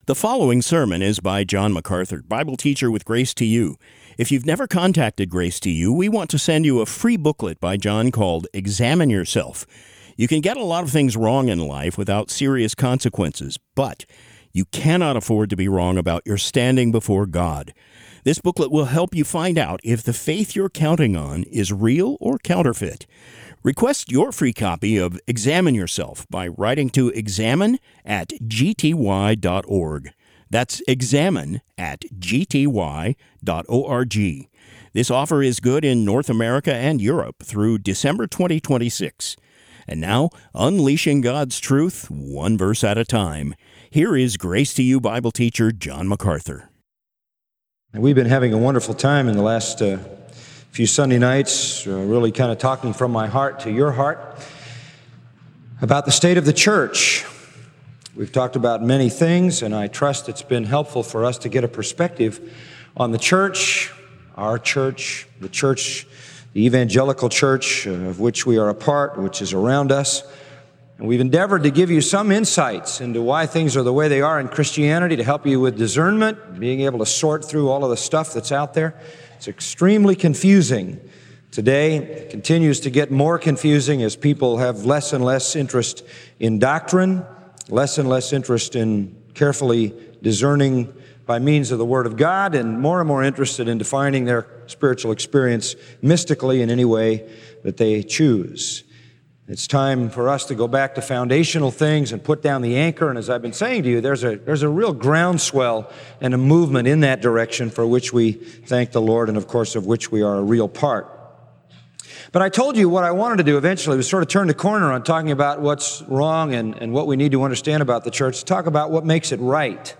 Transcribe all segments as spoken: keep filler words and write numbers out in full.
The following sermon is by John MacArthur, Bible teacher with Grace to You. If you've never contacted Grace to You, we want to send you a free booklet by John called Examine Yourself. You can get a lot of things wrong in life without serious consequences, but you cannot afford to be wrong about your standing before God. This booklet will help you find out if the faith you're counting on is real or counterfeit. Request your free copy of Examine Yourself by writing to examine at g t y dot org. That's examine at g t y dot org. This offer is good in North America and Europe through December twenty twenty-six. And now, unleashing God's truth, one verse at a time. Here is Grace to You Bible teacher John MacArthur. We've been having a wonderful time in the last uh, few Sunday nights, uh, really kind of talking from my heart to your heart about the state of the church. We've talked about many things, and I trust it's been helpful for us to get a perspective on the church, our church, the church, the evangelical church uh, of which we are a part, which is around us. And we've endeavored to give you some insights into why things are the way they are in Christianity, to help you with discernment, being able to sort through all of the stuff that's out there. It's extremely confusing today. It continues to get more confusing as people have less and less interest in doctrine, less and less interest in carefully discerning by means of the Word of God, and more and more interested in defining their spiritual experience mystically in any way that they choose. It's time for us to go back to foundational things and put down the anchor. And as I've been saying to you, there's a there's a real groundswell and a movement in that direction for which we thank the Lord and, of course, of which we are a real part. But I told you what I wanted to do eventually was sort of turn the corner on talking about what's wrong and, and what we need to understand about the church, to talk about what makes it right.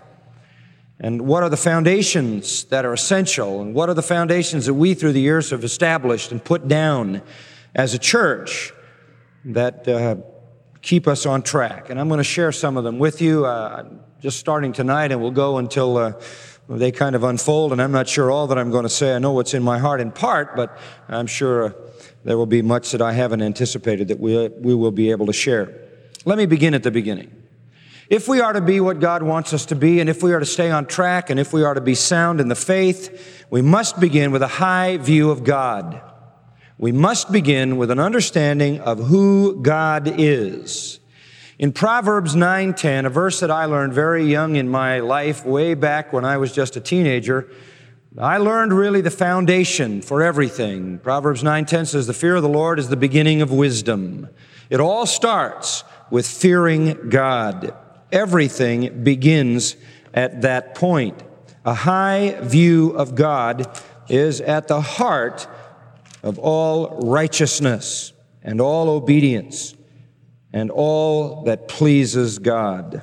And what are the foundations that are essential? And what are the foundations that we through the years have established and put down as a church that uh, keep us on track? And I'm going to share some of them with you, uh, just starting tonight, and we'll go until uh, they kind of unfold. And I'm not sure all that I'm going to say. I know what's in my heart in part, but I'm sure uh, there will be much that I haven't anticipated that we, we will be able to share. Let me begin at the beginning. If we are to be what God wants us to be, and if we are to stay on track, and if we are to be sound in the faith, we must begin with a high view of God. We must begin with an understanding of who God is. In Proverbs nine ten, a verse that I learned very young in my life, way back when I was just a teenager, I learned really the foundation for everything. Proverbs nine ten says, "The fear of the Lord is the beginning of wisdom." It all starts with fearing God. Everything begins at that point. A high view of God is at the heart of all righteousness and all obedience and all that pleases God.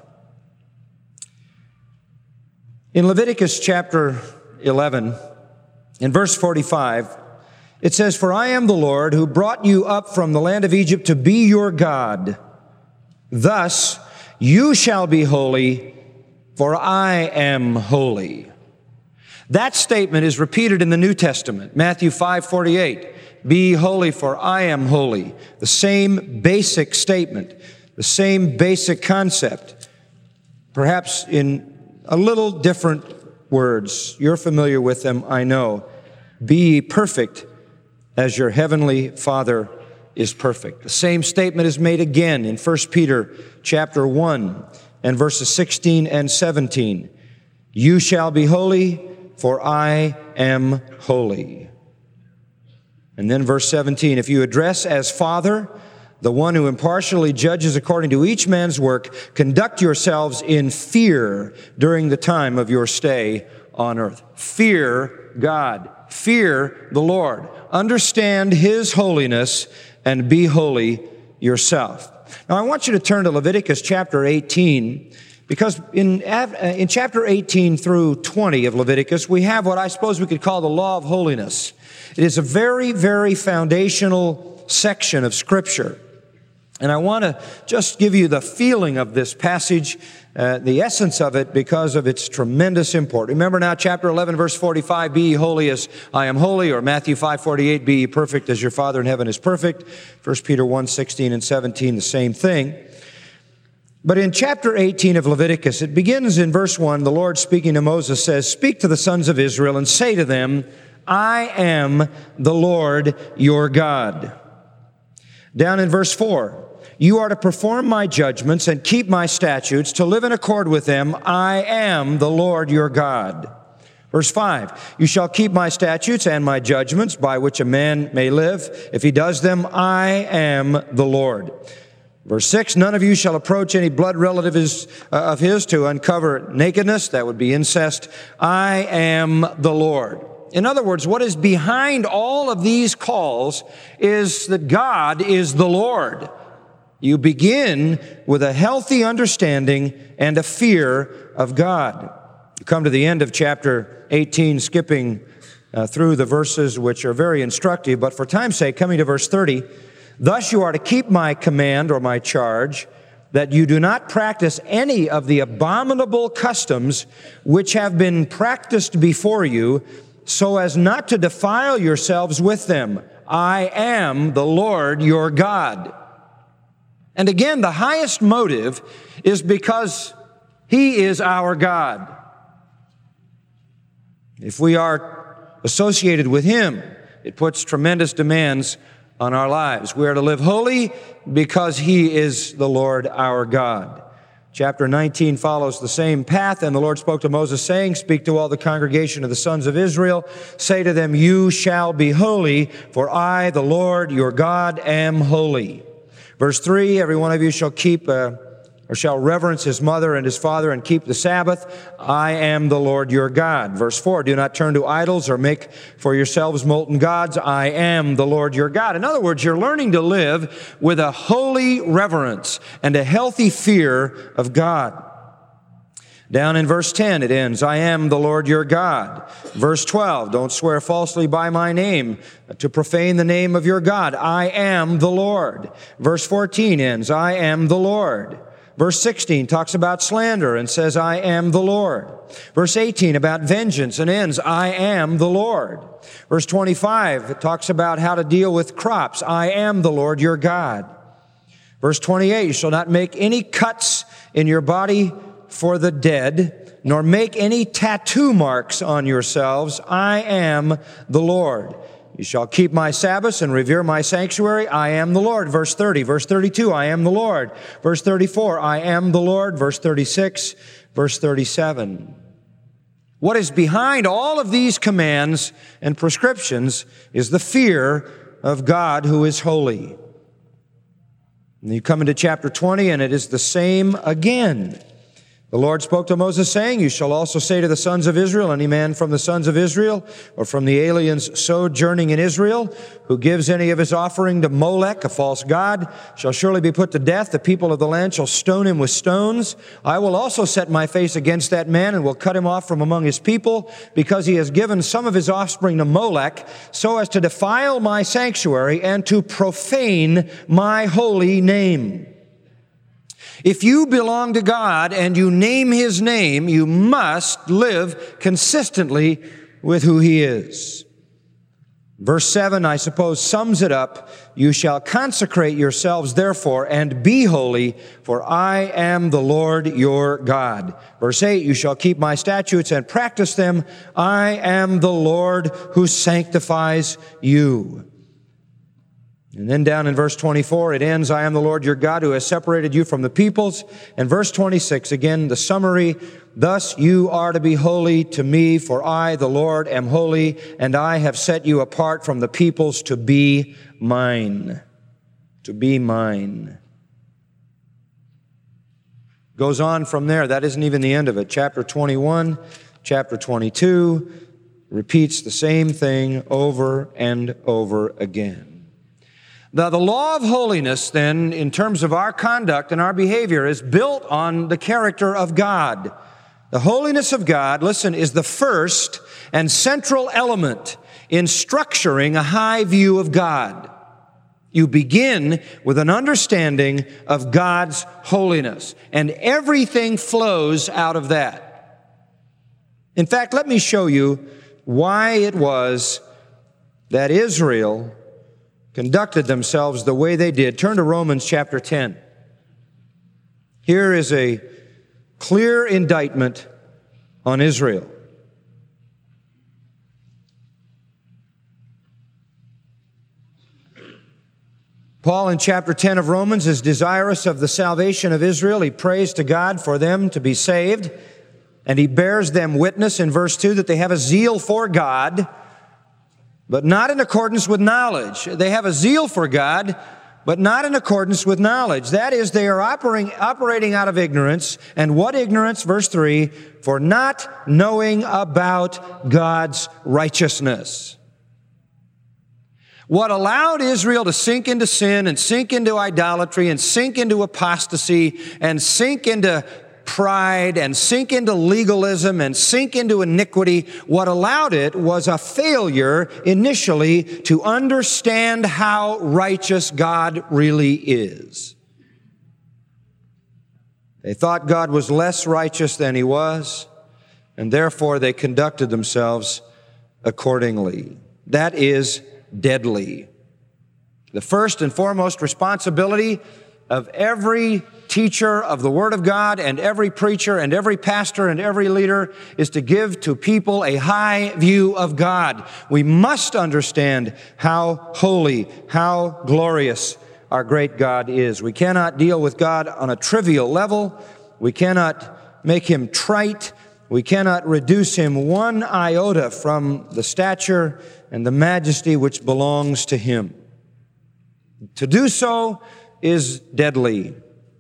In Leviticus chapter eleven, in verse forty-five, it says, "For I am the Lord who brought you up from the land of Egypt to be your God. Thus you shall be holy, for I am holy." That statement is repeated in the New Testament, Matthew five forty-eight. "Be holy, for I am holy." The same basic statement, the same basic concept, perhaps in a little different words. You're familiar with them, I know. "Be ye perfect as your heavenly Father is perfect." The same statement is made again in First Peter chapter one and verses sixteen and seventeen. "You shall be holy, for I am holy." And then verse seventeen, "If you address as Father the one who impartially judges according to each man's work, conduct yourselves in fear during the time of your stay on earth." Fear God. Fear the Lord. Understand His holiness and be holy yourself. Now, I want you to turn to Leviticus chapter eighteen, because in, in chapter eighteen through twenty of Leviticus, we have what I suppose we could call the law of holiness. It is a very, very foundational section of Scripture. And I want to just give you the feeling of this passage, uh, the essence of it, because of its tremendous import. Remember now, chapter eleven, verse forty-five, "Be ye holy as I am holy," or Matthew five forty-eight, "Be ye perfect as your Father in heaven is perfect." First Peter one sixteen and seventeen, the same thing. But in chapter eighteen of Leviticus, it begins in verse one, the Lord speaking to Moses says, "Speak to the sons of Israel and say to them, I am the Lord your God." Down in verse four, "You are to perform my judgments and keep my statutes, to live in accord with them. I am the Lord your God." Verse five, "You shall keep my statutes and my judgments by which a man may live. If he does them, I am the Lord." Verse six, "None of you shall approach any blood relative of his to uncover nakedness." That would be incest. "I am the Lord." In other words, what is behind all of these calls is that God is the Lord. You begin with a healthy understanding and a fear of God. You come to the end of chapter eighteen, skipping uh, through the verses which are very instructive, but for time's sake, coming to verse thirty, "Thus you are to keep my command," or my charge, "that you do not practice any of the abominable customs which have been practiced before you, so as not to defile yourselves with them. I am the Lord your God." And again, the highest motive is because He is our God. If we are associated with Him, it puts tremendous demands on our lives. We are to live holy because He is the Lord our God. Chapter nineteen follows the same path, and the Lord spoke to Moses, saying, "Speak to all the congregation of the sons of Israel. Say to them, you shall be holy, for I, the Lord your God, am holy." Verse three, "Every one of you shall keep uh, or shall reverence his mother and his father and keep the Sabbath. I am the Lord your God." Verse four, "Do not turn to idols or make for yourselves molten gods. I am the Lord your God." In other words, you're learning to live with a holy reverence and a healthy fear of God. Down in verse ten, it ends, "I am the Lord your God." Verse twelve, "Don't swear falsely by my name to profane the name of your God. I am the Lord." Verse fourteen ends, "I am the Lord." Verse sixteen talks about slander and says, "I am the Lord." Verse eighteen about vengeance and ends, "I am the Lord." Verse twenty-five, it talks about how to deal with crops. "I am the Lord your God." Verse twenty-eight, "You shall not make any cuts in your body for the dead, nor make any tattoo marks on yourselves. I am the Lord. You shall keep my Sabbaths and revere my sanctuary. I am the Lord." Verse thirty. Verse thirty-two, "I am the Lord." Verse thirty-four, "I am the Lord." Verse thirty-six. Verse thirty-seven. What is behind all of these commands and prescriptions is the fear of God who is holy. And you come into chapter twenty, and it is the same again. The Lord spoke to Moses, saying, "You shall also say to the sons of Israel, any man from the sons of Israel, or from the aliens sojourning in Israel, who gives any of his offering to Molech, a false god, shall surely be put to death. The people of the land shall stone him with stones. I will also set my face against that man, and will cut him off from among his people, because he has given some of his offspring to Molech, so as to defile my sanctuary and to profane my holy name." If you belong to God and you name His name, you must live consistently with who He is. Verse seven, I suppose, sums it up. "You shall consecrate yourselves, therefore, and be holy, for I am the Lord your God." Verse eight, "You shall keep my statutes and practice them. I am the Lord who sanctifies you." And then down in verse twenty-four, it ends, "I am the Lord your God who has separated you from the peoples." And verse twenty-six, again, the summary, "Thus you are to be holy to me, for I, the Lord, am holy, and I have set you apart from the peoples to be mine." To be mine. Goes on from there. That isn't even the end of it. Chapter twenty-one, chapter twenty-two, repeats the same thing over and over again. Now, the law of holiness, then, in terms of our conduct and our behavior, is built on the character of God. The holiness of God, listen, is the first and central element in structuring a high view of God. You begin with an understanding of God's holiness, and everything flows out of that. In fact, let me show you why it was that Israel conducted themselves the way they did. Turn to Romans chapter ten. Here is a clear indictment on Israel. Paul in chapter ten of Romans is desirous of the salvation of Israel. He prays to God for them to be saved, and he bears them witness in verse two that they have a zeal for God, but not in accordance with knowledge. They have a zeal for God, but not in accordance with knowledge. That is, they are operating, operating out of ignorance. And what ignorance? Verse three, for not knowing about God's righteousness. What allowed Israel to sink into sin and sink into idolatry and sink into apostasy and sink into pride and sink into legalism and sink into iniquity, what allowed it was a failure initially to understand how righteous God really is. They thought God was less righteous than He was, and therefore they conducted themselves accordingly. That is deadly. The first and foremost responsibility of every teacher of the Word of God and every preacher and every pastor and every leader is to give to people a high view of God. We must understand how holy, how glorious our great God is. We cannot deal with God on a trivial level. We cannot make Him trite. We cannot reduce Him one iota from the stature and the majesty which belongs to Him. To do so is deadly.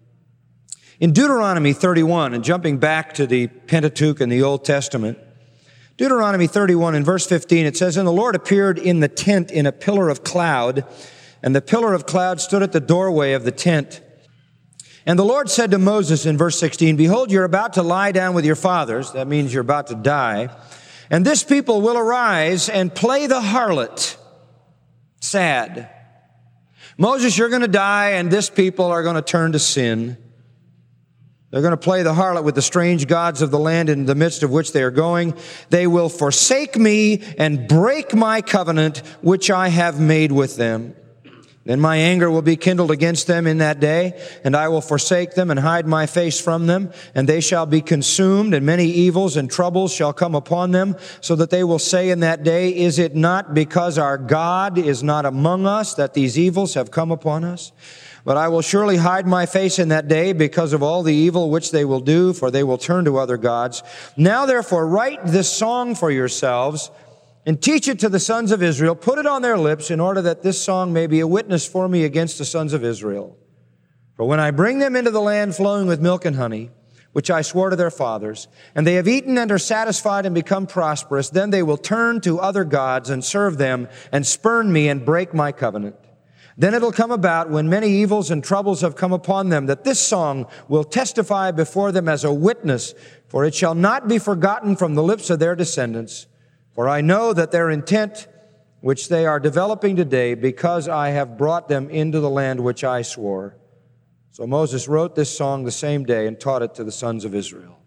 In Deuteronomy thirty-one, and jumping back to the Pentateuch in the Old Testament, Deuteronomy thirty-one in verse fifteen, it says, "And the Lord appeared in the tent in a pillar of cloud, and the pillar of cloud stood at the doorway of the tent. And the Lord said to Moses in verse sixteen, Behold, you're about to lie down with your fathers." That means you're about to die. "And this people will arise and play the harlot." Sad. Moses, you're going to die, and this people are going to turn to sin. They're going to play the harlot with the strange gods of the land in the midst of which they are going. "They will forsake me and break my covenant, which I have made with them. Then my anger will be kindled against them in that day, and I will forsake them and hide my face from them, and they shall be consumed, and many evils and troubles shall come upon them, so that they will say in that day, Is it not because our God is not among us that these evils have come upon us? But I will surely hide my face in that day because of all the evil which they will do, for they will turn to other gods. Now therefore write this song for yourselves, and teach it to the sons of Israel. Put it on their lips in order that this song may be a witness for me against the sons of Israel. For when I bring them into the land flowing with milk and honey, which I swore to their fathers, and they have eaten and are satisfied and become prosperous, then they will turn to other gods and serve them and spurn me and break my covenant. Then it'll come about when many evils and troubles have come upon them that this song will testify before them as a witness, for it shall not be forgotten from the lips of their descendants. For I know that their intent, which they are developing today, because I have brought them into the land which I swore." So Moses wrote this song the same day and taught it to the sons of Israel.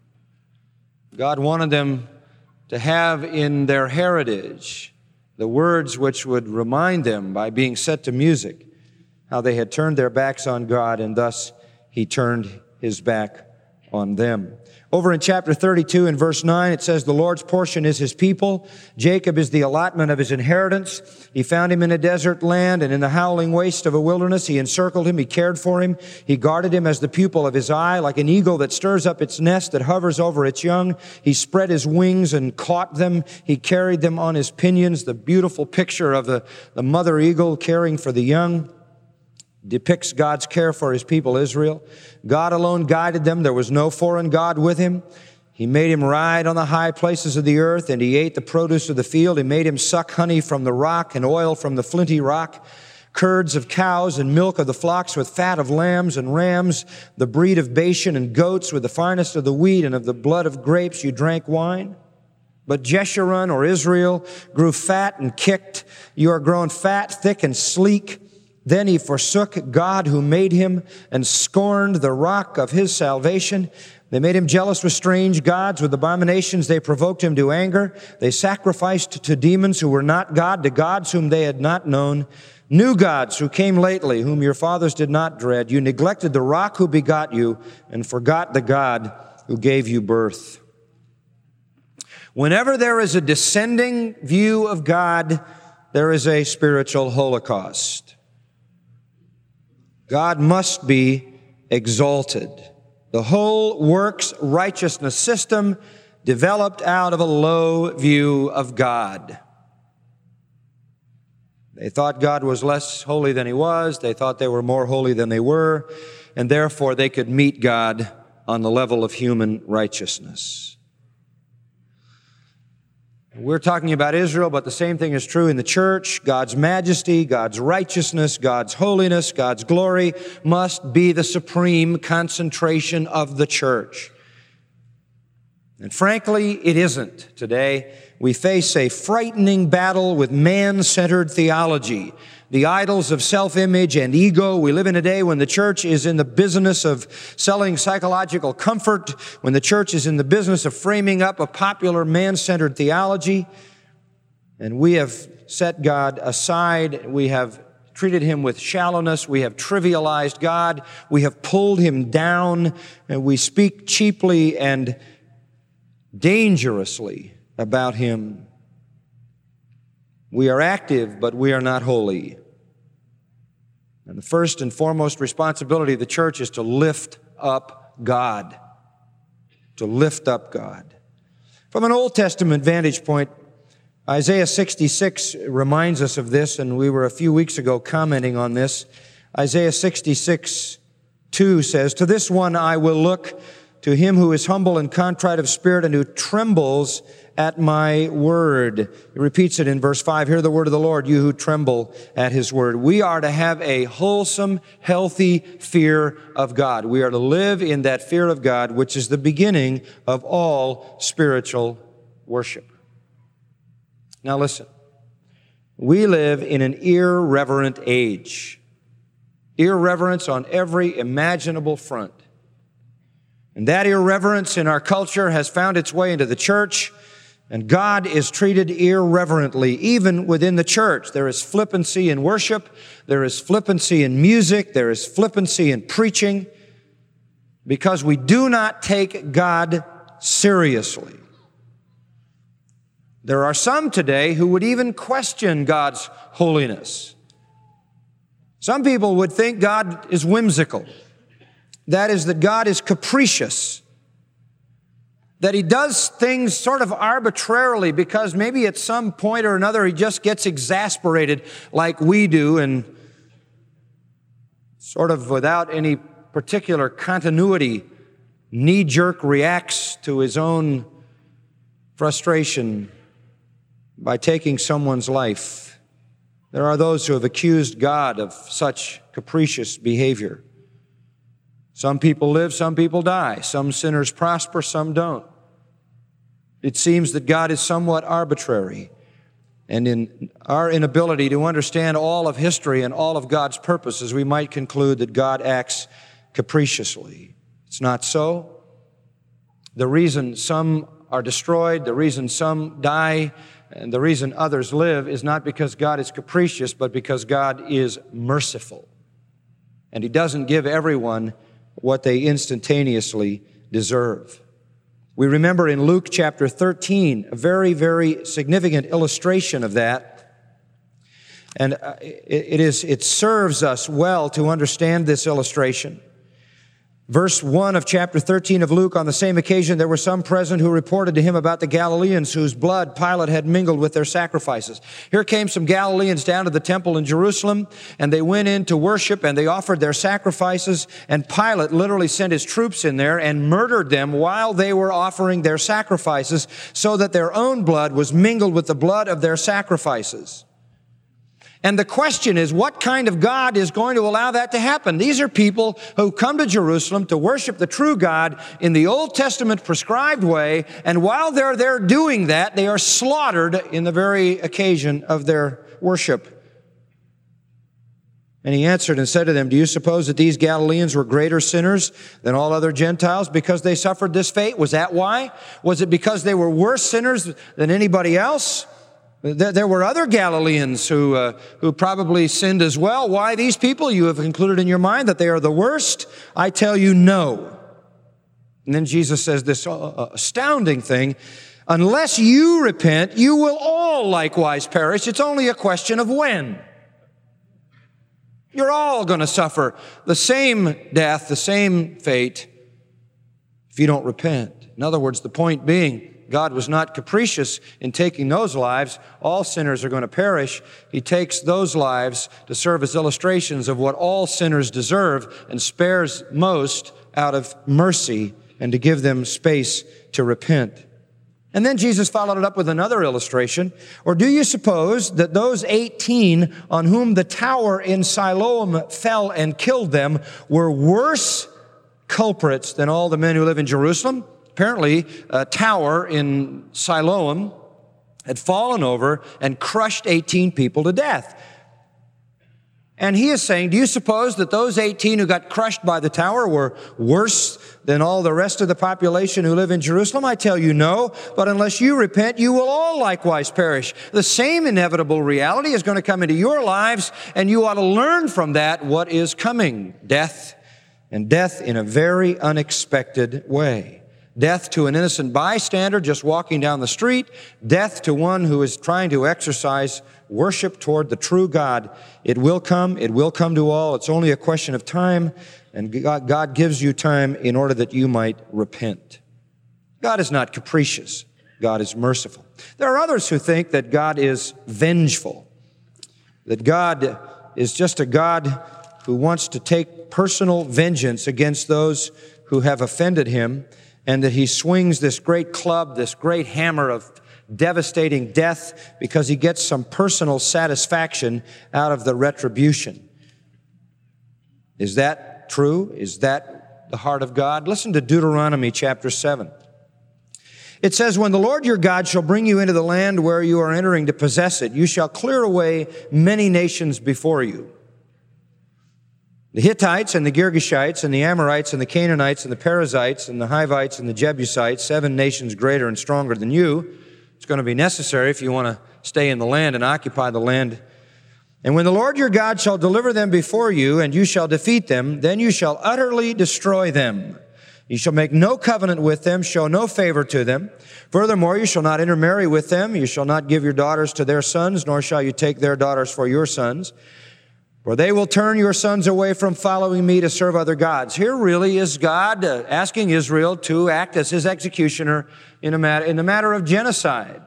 God wanted them to have in their heritage the words which would remind them by being set to music how they had turned their backs on God, and thus He turned His back on them. Over in chapter thirty-two in verse nine, it says, "The Lord's portion is His people. Jacob is the allotment of His inheritance. He found him in a desert land, and in the howling waste of a wilderness. He encircled him. He cared for him. He guarded him as the pupil of His eye. Like an eagle that stirs up its nest, that hovers over its young, He spread His wings and caught them. He carried them on His pinions." The beautiful picture of the, the mother eagle caring for the young depicts God's care for His people Israel. God alone guided them. There was no foreign god with Him. He made him ride on the high places of the earth, and He ate the produce of the field. He made him suck honey from the rock and oil from the flinty rock, curds of cows and milk of the flocks with fat of lambs and rams, the breed of Bashan and goats with the finest of the wheat, and of the blood of grapes you drank wine. But Jeshurun, or Israel, grew fat and kicked. You are grown fat, thick, and sleek. Then he forsook God who made him and scorned the rock of his salvation. They made him jealous with strange gods. With abominations they provoked him to anger. They sacrificed to demons who were not God, to gods whom they had not known, new gods who came lately, whom your fathers did not dread. You neglected the rock who begot you and forgot the God who gave you birth. Whenever there is a descending view of God, there is a spiritual holocaust. God must be exalted. The whole works righteousness system developed out of a low view of God. They thought God was less holy than he was. They thought they were more holy than they were. And therefore they could meet God on the level of human righteousness. We're talking about Israel, but the same thing is true in the church. God's majesty, God's righteousness, God's holiness, God's glory must be the supreme concentration of the church. And frankly, it isn't today. We face a frightening battle with man-centered theology, the idols of self-image and ego. We live in a day when the church is in the business of selling psychological comfort, when the church is in the business of framing up a popular man-centered theology. And we have set God aside. We have treated him with shallowness. We have trivialized God. We have pulled him down. And we speak cheaply and dangerously about him. We are active, but we are not holy. And the first and foremost responsibility of the church is to lift up God. To lift up God. From an Old Testament vantage point, Isaiah sixty-six reminds us of this, and we were a few weeks ago commenting on this. Isaiah sixty-six two says, "To this one I will look, to him who is humble and contrite of spirit and who trembles at my word." He repeats it in verse five. "Hear the word of the Lord, you who tremble at his word." We are to have a wholesome, healthy fear of God. We are to live in that fear of God, which is the beginning of all spiritual worship. Now listen, we live in an irreverent age. Irreverence on every imaginable front. And that irreverence in our culture has found its way into the church, and God is treated irreverently, even within the church. There is flippancy in worship, there is flippancy in music, there is flippancy in preaching, because we do not take God seriously. There are some today who would even question God's holiness. Some people would think God is whimsical. That is, that God is capricious, that he does things sort of arbitrarily because maybe at some point or another he just gets exasperated like we do and sort of without any particular continuity, knee-jerk reacts to his own frustration by taking someone's life. There are those who have accused God of such capricious behavior. Some people live, some people die. Some sinners prosper, some don't. It seems that God is somewhat arbitrary. And in our inability to understand all of history and all of God's purposes, we might conclude that God acts capriciously. It's not so. The reason some are destroyed, the reason some die, and the reason others live is not because God is capricious, but because God is merciful. And he doesn't give everyone what they instantaneously deserve. We remember in Luke chapter thirteen, a very, very significant illustration of that. And it is, it serves us well to understand this illustration. Verse one of chapter thirteen of Luke, "On the same occasion there were some present who reported to him about the Galileans whose blood Pilate had mingled with their sacrifices." Here came some Galileans down to the temple in Jerusalem, and they went in to worship, and they offered their sacrifices, and Pilate literally sent his troops in there and murdered them while they were offering their sacrifices, so that their own blood was mingled with the blood of their sacrifices. And the question is, what kind of God is going to allow that to happen? These are people who come to Jerusalem to worship the true God in the Old Testament prescribed way, and while they're there doing that, they are slaughtered in the very occasion of their worship. And he answered and said to them, do you suppose that these Galileans were greater sinners than all other Gentiles because they suffered this fate? Was that why? Was it because they were worse sinners than anybody else? There were other Galileans who uh, who probably sinned as well. Why these people? You have concluded in your mind that they are the worst? I tell you, no. And then Jesus says this astounding thing, unless you repent, you will all likewise perish. It's only a question of when. You're all going to suffer the same death, the same fate, if you don't repent. In other words, the point being, God was not capricious in taking those lives. All sinners are going to perish. He takes those lives to serve as illustrations of what all sinners deserve and spares most out of mercy and to give them space to repent. And then Jesus followed it up with another illustration. Or do you suppose that those eighteen on whom the tower in Siloam fell and killed them were worse culprits than all the men who live in Jerusalem? Apparently, a tower in Siloam had fallen over and crushed eighteen people to death. And he is saying, do you suppose that those eighteen who got crushed by the tower were worse than all the rest of the population who live in Jerusalem? I tell you, no. But unless you repent, you will all likewise perish. The same inevitable reality is going to come into your lives, and you ought to learn from that what is coming. Death, and death in a very unexpected way. Death to an innocent bystander just walking down the street. Death to one who is trying to exercise worship toward the true God. It will come. It will come to all. It's only a question of time. And God, God gives you time in order that you might repent. God is not capricious. God is merciful. There are others who think that God is vengeful. That God is just a God who wants to take personal vengeance against those who have offended him, and that he swings this great club, this great hammer of devastating death because he gets some personal satisfaction out of the retribution. Is that true? Is that the heart of God? Listen to Deuteronomy chapter seven. It says, when the Lord your God shall bring you into the land where you are entering to possess it, you shall clear away many nations before you. The Hittites and the Girgashites and the Amorites and the Canaanites and the Perizzites and the Hivites and the Jebusites, seven nations greater and stronger than you. It's going to be necessary if you want to stay in the land and occupy the land. And when the Lord your God shall deliver them before you, and you shall defeat them, then you shall utterly destroy them. You shall make no covenant with them, show no favor to them. Furthermore, you shall not intermarry with them. You shall not give your daughters to their sons, nor shall you take their daughters for your sons. For they will turn your sons away from following me to serve other gods. Here really is God uh, asking Israel to act as his executioner in, a matter, in the matter of genocide.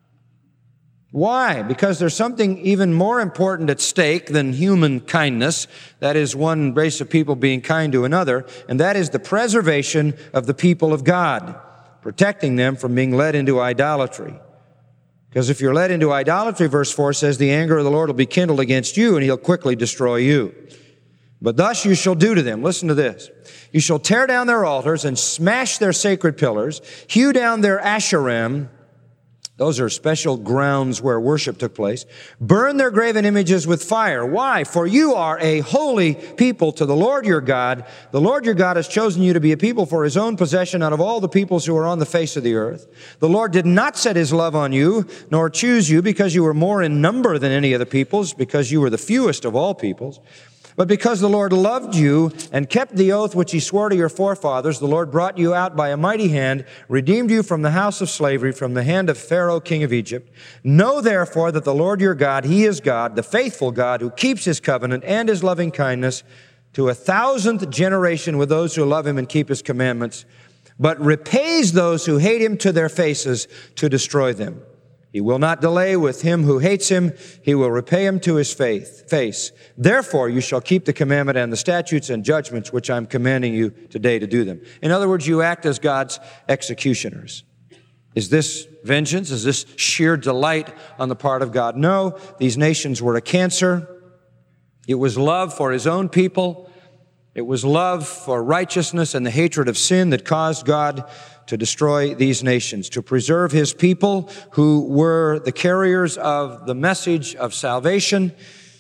Why? Because there's something even more important at stake than human kindness. That is one race of people being kind to another, and that is the preservation of the people of God, protecting them from being led into idolatry. Because if you're led into idolatry, verse four says, the anger of the Lord will be kindled against you, and he'll quickly destroy you. But thus you shall do to them, listen to this, you shall tear down their altars and smash their sacred pillars, hew down their Asherim, those are special grounds where worship took place, burn their graven images with fire. Why? For you are a holy people to the Lord your God. The Lord your God has chosen you to be a people for his own possession out of all the peoples who are on the face of the earth. The Lord did not set his love on you, nor choose you because you were more in number than any of the peoples, because you were the fewest of all peoples. But because the Lord loved you and kept the oath which he swore to your forefathers, the Lord brought you out by a mighty hand, redeemed you from the house of slavery, from the hand of Pharaoh, king of Egypt. Know therefore that the Lord your God, he is God, the faithful God, who keeps his covenant and his loving kindness to a thousandth generation with those who love him and keep his commandments, but repays those who hate him to their faces to destroy them. He will not delay with him who hates him. He will repay him to his faith, face. Therefore, you shall keep the commandment and the statutes and judgments which I'm commanding you today to do them. In other words, you act as God's executioners. Is this vengeance? Is this sheer delight on the part of God? No, these nations were a cancer. It was love for his own people. It was love for righteousness and the hatred of sin that caused God to destroy these nations, to preserve his people who were the carriers of the message of salvation,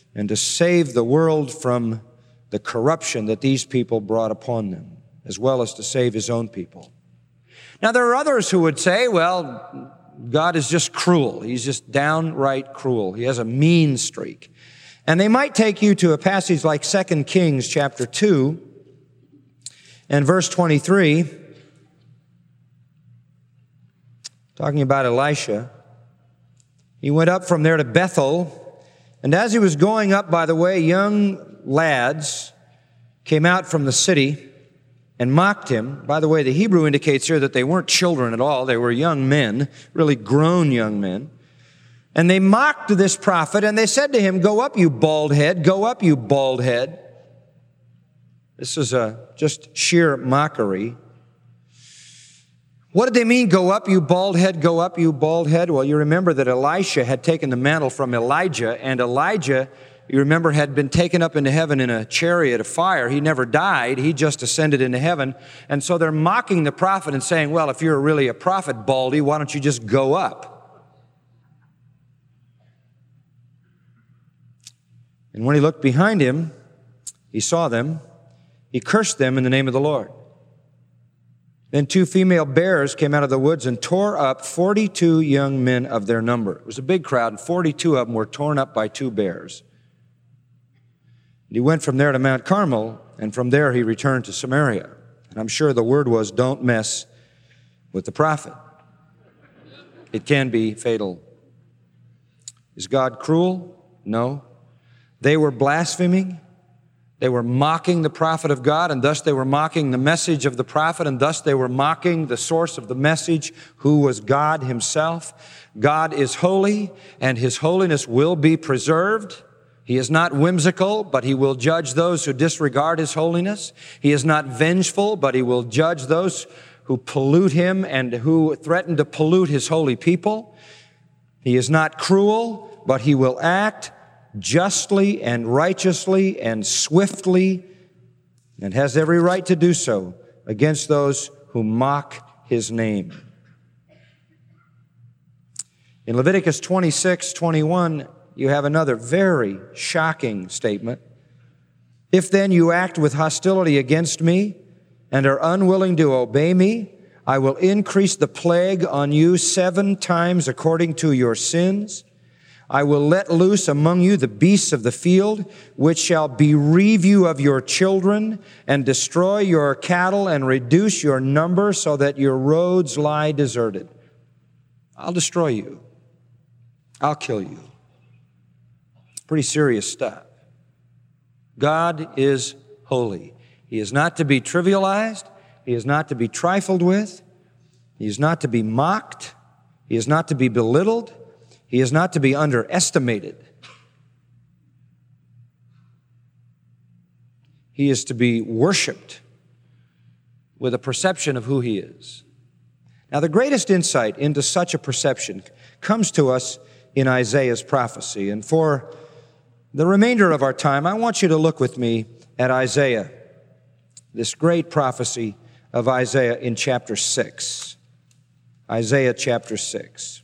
and to save the world from the corruption that these people brought upon them, as well as to save his own people. Now, there are others who would say, well, God is just cruel. He's just downright cruel. He has a mean streak. And they might take you to a passage like Second Kings chapter two and verse twenty-three, talking about Elisha. He went up from there to Bethel, and as he was going up, by the way, young lads came out from the city and mocked him. By the way, the Hebrew indicates here that they weren't children at all. They were young men, really grown young men. And they mocked this prophet, and they said to him, "Go up, you bald head. Go up, you bald head." This is a just sheer mockery. What did they mean, "Go up, you bald head, go up, you bald head"? Well, you remember that Elisha had taken the mantle from Elijah, and Elijah, you remember, had been taken up into heaven in a chariot of fire. He never died. He just ascended into heaven. And so they're mocking the prophet and saying, well, if you're really a prophet, Baldy, why don't you just go up? And when he looked behind him, he saw them. He cursed them in the name of the Lord. Then two female bears came out of the woods and tore up forty-two young men of their number. It was a big crowd, and forty-two of them were torn up by two bears. And he went from there to Mount Carmel, and from there he returned to Samaria. And I'm sure the word was, don't mess with the prophet. It can be fatal. Is God cruel? No. They were blaspheming. They were mocking the prophet of God, and thus they were mocking the message of the prophet, and thus they were mocking the source of the message, who was God himself. God is holy, and his holiness will be preserved. He is not whimsical, but he will judge those who disregard his holiness. He is not vengeful, but he will judge those who pollute him and who threaten to pollute his holy people. He is not cruel, but he will act justly and righteously and swiftly, and has every right to do so against those who mock his name. In Leviticus twenty-six twenty-one, you have another very shocking statement. If then you act with hostility against me and are unwilling to obey me, I will increase the plague on you seven times according to your sins. I will let loose among you the beasts of the field, which shall bereave you of your children and destroy your cattle and reduce your number so that your roads lie deserted. I'll destroy you. I'll kill you. Pretty serious stuff. God is holy. He is not to be trivialized. He is not to be trifled with. He is not to be mocked. He is not to be belittled. He is not to be underestimated. He is to be worshiped with a perception of who he is. Now, the greatest insight into such a perception comes to us in Isaiah's prophecy. And for the remainder of our time, I want you to look with me at Isaiah, this great prophecy of Isaiah in chapter six. Isaiah chapter six.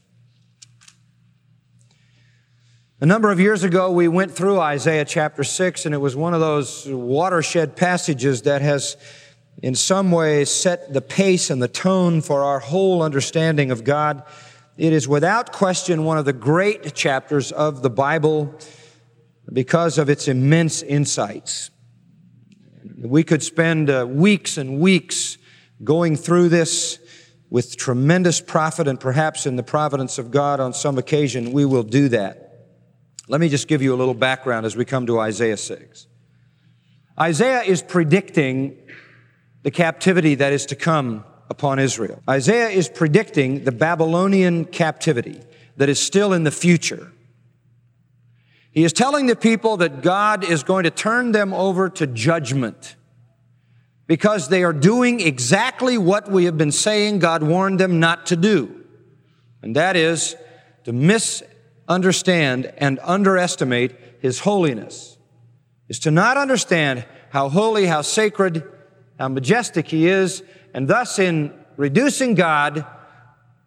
A number of years ago, we went through Isaiah chapter six, and it was one of those watershed passages that has in some ways set the pace and the tone for our whole understanding of God. It is without question one of the great chapters of the Bible because of its immense insights. We could spend uh, weeks and weeks going through this with tremendous profit, and perhaps in the providence of God on some occasion we will do that. Let me just give you a little background as we come to Isaiah six. Isaiah is predicting the captivity that is to come upon Israel. Isaiah is predicting the Babylonian captivity that is still in the future. He is telling the people that God is going to turn them over to judgment because they are doing exactly what we have been saying God warned them not to do. And that is to misunderstand and underestimate his holiness. Is to not understand how holy, how sacred, how majestic he is, and thus in reducing God,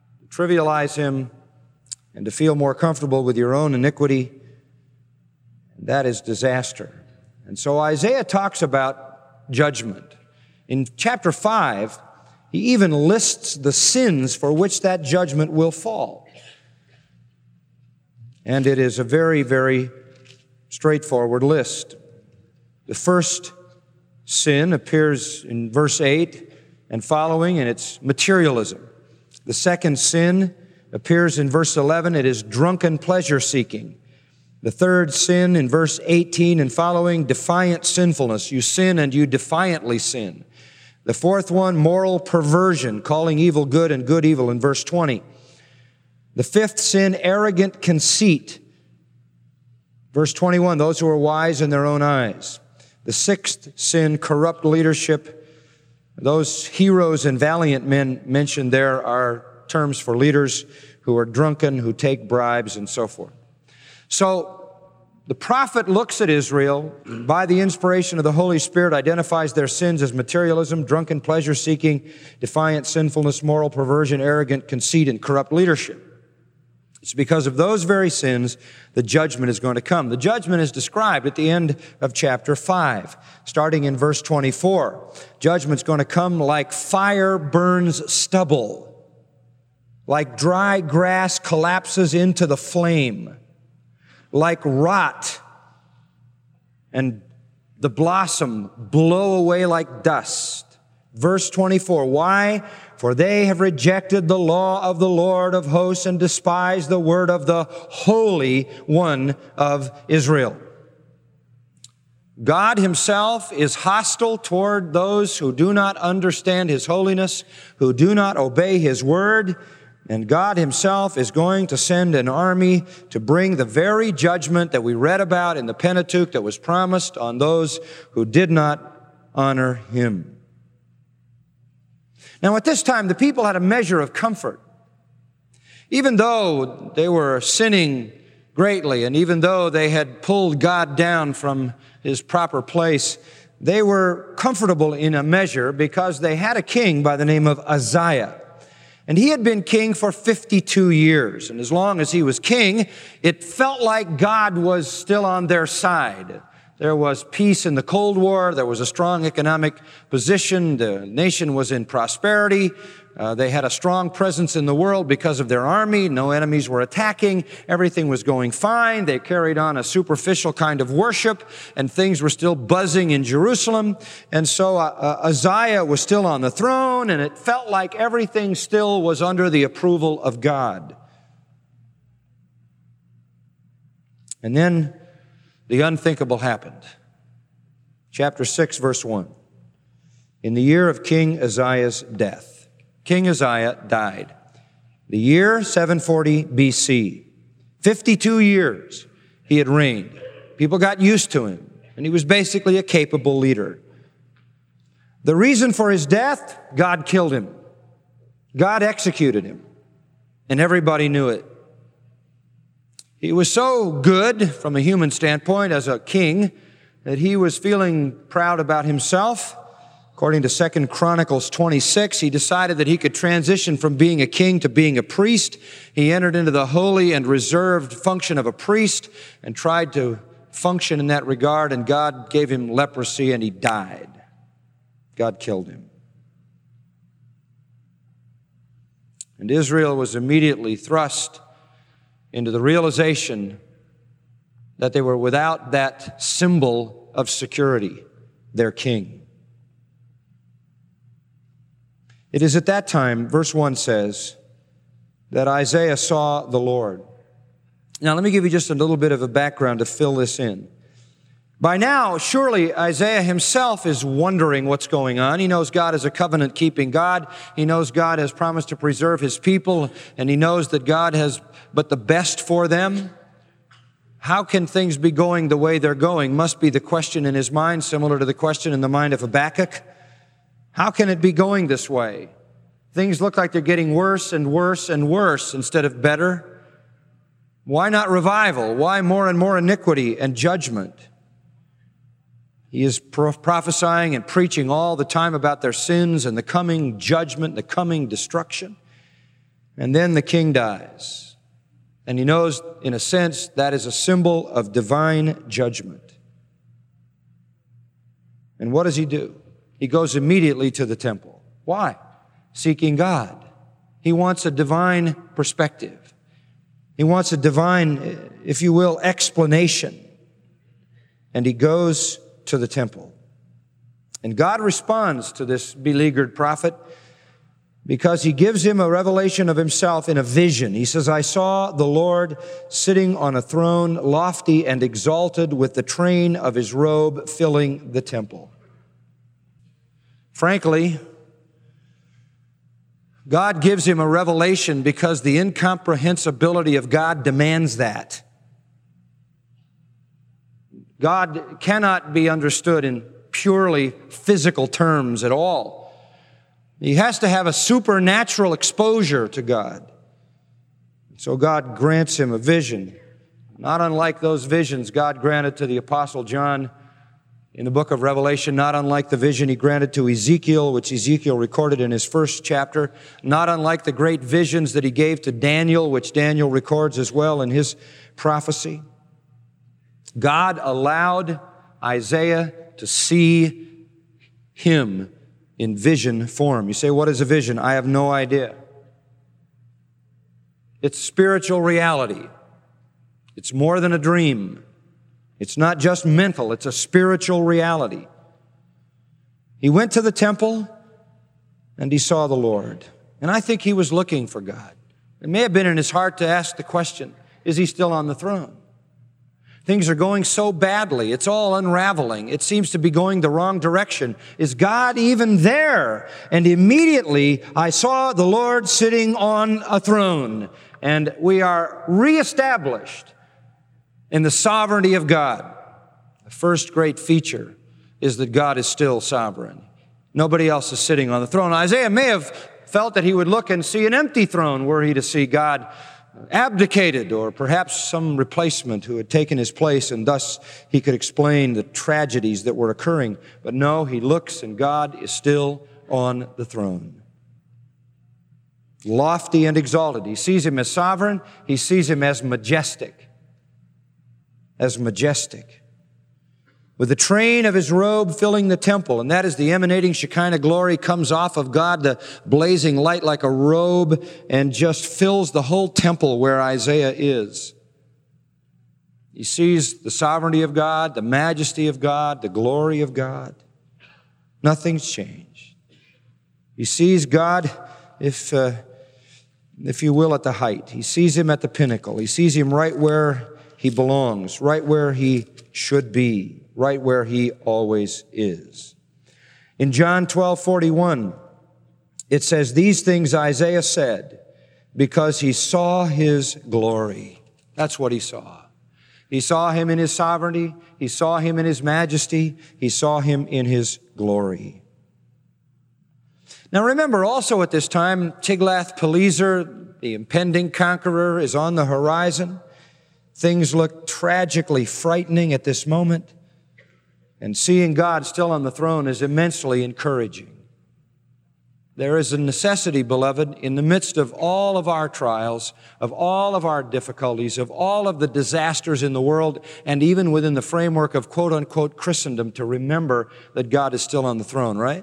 trivialize him and to feel more comfortable with your own iniquity That is disaster. And so Isaiah talks about judgment. In chapter five, he even lists the sins for which that judgment will fall. And it is a very, very straightforward list. The first sin appears in verse eight and following, and it's materialism. The second sin appears in verse eleven. It is drunken pleasure-seeking. The third sin in verse eighteen and following, defiant sinfulness. You sin and you defiantly sin. The fourth one, moral perversion, calling evil good and good evil in verse twenty. The fifth sin, arrogant conceit. Verse twenty-one, those who are wise in their own eyes. The sixth sin, corrupt leadership. Those heroes and valiant men mentioned there are terms for leaders who are drunken, who take bribes, and so forth. So the prophet looks at Israel, and by the inspiration of the Holy Spirit identifies their sins as materialism, drunken pleasure-seeking, defiant sinfulness, moral perversion, arrogant conceit, and corrupt leadership. It's because of those very sins the judgment is going to come. The judgment is described at the end of chapter five, starting in verse twenty-four. Judgment's going to come like fire burns stubble, like dry grass collapses into the flame, like rot and the blossom blow away like dust. Verse twenty-four, why? For they have rejected the law of the Lord of hosts and despised the word of the Holy One of Israel. God himself is hostile toward those who do not understand his holiness, who do not obey his word, and God himself is going to send an army to bring the very judgment that we read about in the Pentateuch that was promised on those who did not honor him. Now, at this time, the people had a measure of comfort. Even though they were sinning greatly, and even though they had pulled God down from his proper place, they were comfortable in a measure because they had a king by the name of Uzziah. And he had been king for fifty-two years. And as long as he was king, it felt like God was still on their side. There was peace in the Cold War. There was a strong economic position. The nation was in prosperity. Uh, they had a strong presence in the world because of their army. No enemies were attacking. Everything was going fine. They carried on a superficial kind of worship, and things were still buzzing in Jerusalem. And so uh, uh, Uzziah was still on the throne, and it felt like everything still was under the approval of God. And then the unthinkable happened. Chapter six, verse one. In the year of King Uzziah's death, King Uzziah died. The year seven forty B C. fifty-two years he had reigned. People got used to him, and he was basically a capable leader. The reason for his death, God killed him. God executed him, and everybody knew it. He was so good from a human standpoint as a king that he was feeling proud about himself. According to Second Chronicles twenty-six, he decided that he could transition from being a king to being a priest. He entered into the holy and reserved function of a priest and tried to function in that regard, and God gave him leprosy and he died. God killed him. And Israel was immediately thrust into the realization that they were without that symbol of security, their king. It is at that time, verse one says, that Isaiah saw the Lord. Now, let me give you just a little bit of a background to fill this in. By now, surely Isaiah himself is wondering what's going on. He knows God is a covenant-keeping God. He knows God has promised to preserve his people, and he knows that God has but the best for them. How can things be going the way they're going? Must be the question in his mind, similar to the question in the mind of Habakkuk. How can it be going this way? Things look like they're getting worse and worse and worse instead of better. Why not revival? Why more and more iniquity and judgment? He is prophesying and preaching all the time about their sins and the coming judgment, the coming destruction. And then the king dies. And he knows, in a sense, that is a symbol of divine judgment. And what does he do? He goes immediately to the temple. Why? Seeking God. He wants a divine perspective. He wants a divine, if you will, explanation. And he goes to the temple. And God responds to this beleaguered prophet because he gives him a revelation of himself in a vision. He says, I saw the Lord sitting on a throne, lofty and exalted, with the train of his robe filling the temple. Frankly, God gives him a revelation because the incomprehensibility of God demands that. God cannot be understood in purely physical terms at all. He has to have a supernatural exposure to God. So God grants him a vision, not unlike those visions God granted to the Apostle John in the book of Revelation, not unlike the vision he granted to Ezekiel, which Ezekiel recorded in his first chapter, not unlike the great visions that he gave to Daniel, which Daniel records as well in his prophecy. God allowed Isaiah to see him in vision form. You say, what is a vision? I have no idea. It's spiritual reality. It's more than a dream. It's not just mental, it's a spiritual reality. He went to the temple and he saw the Lord. And I think he was looking for God. It may have been in his heart to ask the question, is he still on the throne? Things are going so badly. It's all unraveling. It seems to be going the wrong direction. Is God even there? And immediately I saw the Lord sitting on a throne. And we are reestablished in the sovereignty of God. The first great feature is that God is still sovereign. Nobody else is sitting on the throne. Isaiah may have felt that he would look and see an empty throne were he to see God abdicated, or perhaps some replacement who had taken his place, and thus he could explain the tragedies that were occurring. But no, he looks and God is still on the throne. Lofty and exalted. He sees him as sovereign. He sees him as majestic. As majestic. With the train of his robe filling the temple, and that is the emanating Shekinah glory comes off of God, the blazing light like a robe, and just fills the whole temple where Isaiah is. He sees the sovereignty of God, the majesty of God, the glory of God. Nothing's changed. He sees God, if, uh, if you will, at the height. He sees him at the pinnacle. He sees him right where he belongs, right where he should be, right where he always is. In John twelve forty-one, it says, these things Isaiah said because he saw his glory. That's what he saw. He saw him in his sovereignty. He saw him in his majesty. He saw him in his glory. Now remember also at this time, Tiglath-Pileser, the impending conqueror, is on the horizon. Things look tragically frightening at this moment. And seeing God still on the throne is immensely encouraging. There is a necessity, beloved, in the midst of all of our trials, of all of our difficulties, of all of the disasters in the world, and even within the framework of quote-unquote Christendom, to remember that God is still on the throne, right?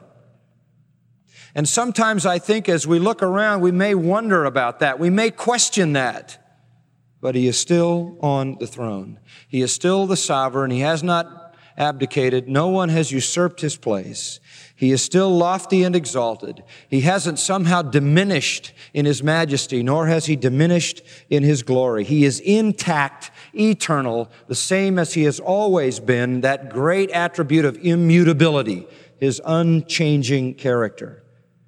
And sometimes I think as we look around, we may wonder about that. We may question that. But he is still on the throne. He is still the sovereign. He has not abdicated. No one has usurped his place. He is still lofty and exalted. He hasn't somehow diminished in his majesty, nor has he diminished in his glory. He is intact, eternal, the same as he has always been, that great attribute of immutability, his unchanging character.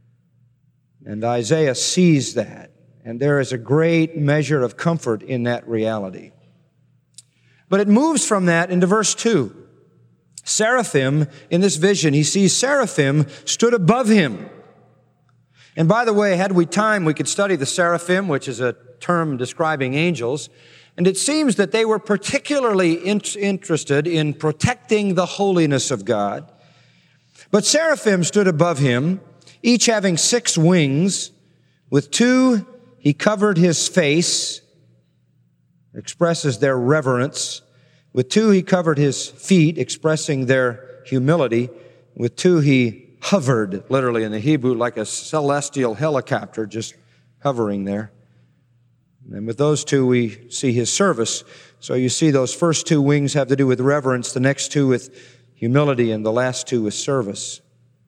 And Isaiah sees that. And there is a great measure of comfort in that reality. But it moves from that into verse two. Seraphim, in this vision, he sees seraphim stood above him. And by the way, had we time, we could study the seraphim, which is a term describing angels. And it seems that they were particularly in- interested in protecting the holiness of God. But seraphim stood above him, each having six wings. With two he covered his face, expresses their reverence. With two, he covered his feet, expressing their humility. With two, he hovered, literally in the Hebrew, like a celestial helicopter, just hovering there. And with those two, we see his service. So you see those first two wings have to do with reverence, the next two with humility, and the last two with service.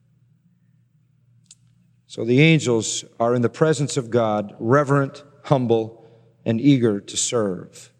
So the angels are in the presence of God, reverent, humble, and eager to serve.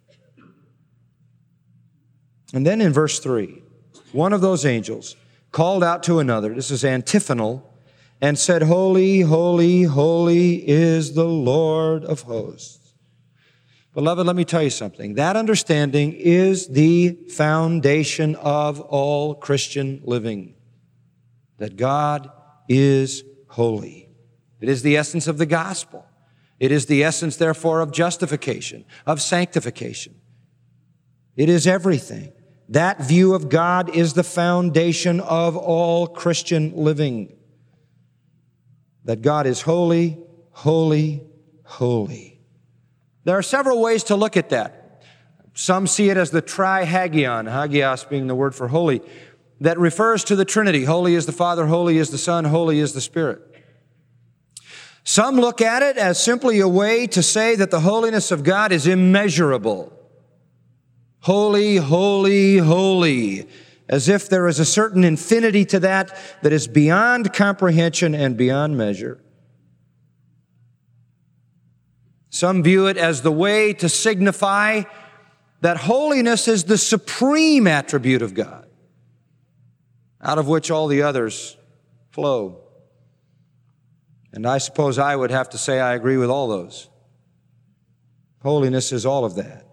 And then in verse three, one of those angels called out to another, this is antiphonal, and said, "Holy, holy, holy is the Lord of hosts." Beloved, let me tell you something. That understanding is the foundation of all Christian living, that God is holy. It is the essence of the gospel. It is the essence, therefore, of justification, of sanctification. It is everything. That view of God is the foundation of all Christian living, that God is holy, holy, holy. There are several ways to look at that. Some see it as the trihagion, hagios being the word for holy, that refers to the Trinity. Holy is the Father, holy is the Son, holy is the Spirit. Some look at it as simply a way to say that the holiness of God is immeasurable. Holy, holy, holy, as if there is a certain infinity to that that is beyond comprehension and beyond measure. Some view it as the way to signify that holiness is the supreme attribute of God, out of which all the others flow. And I suppose I would have to say I agree with all those. Holiness is all of that.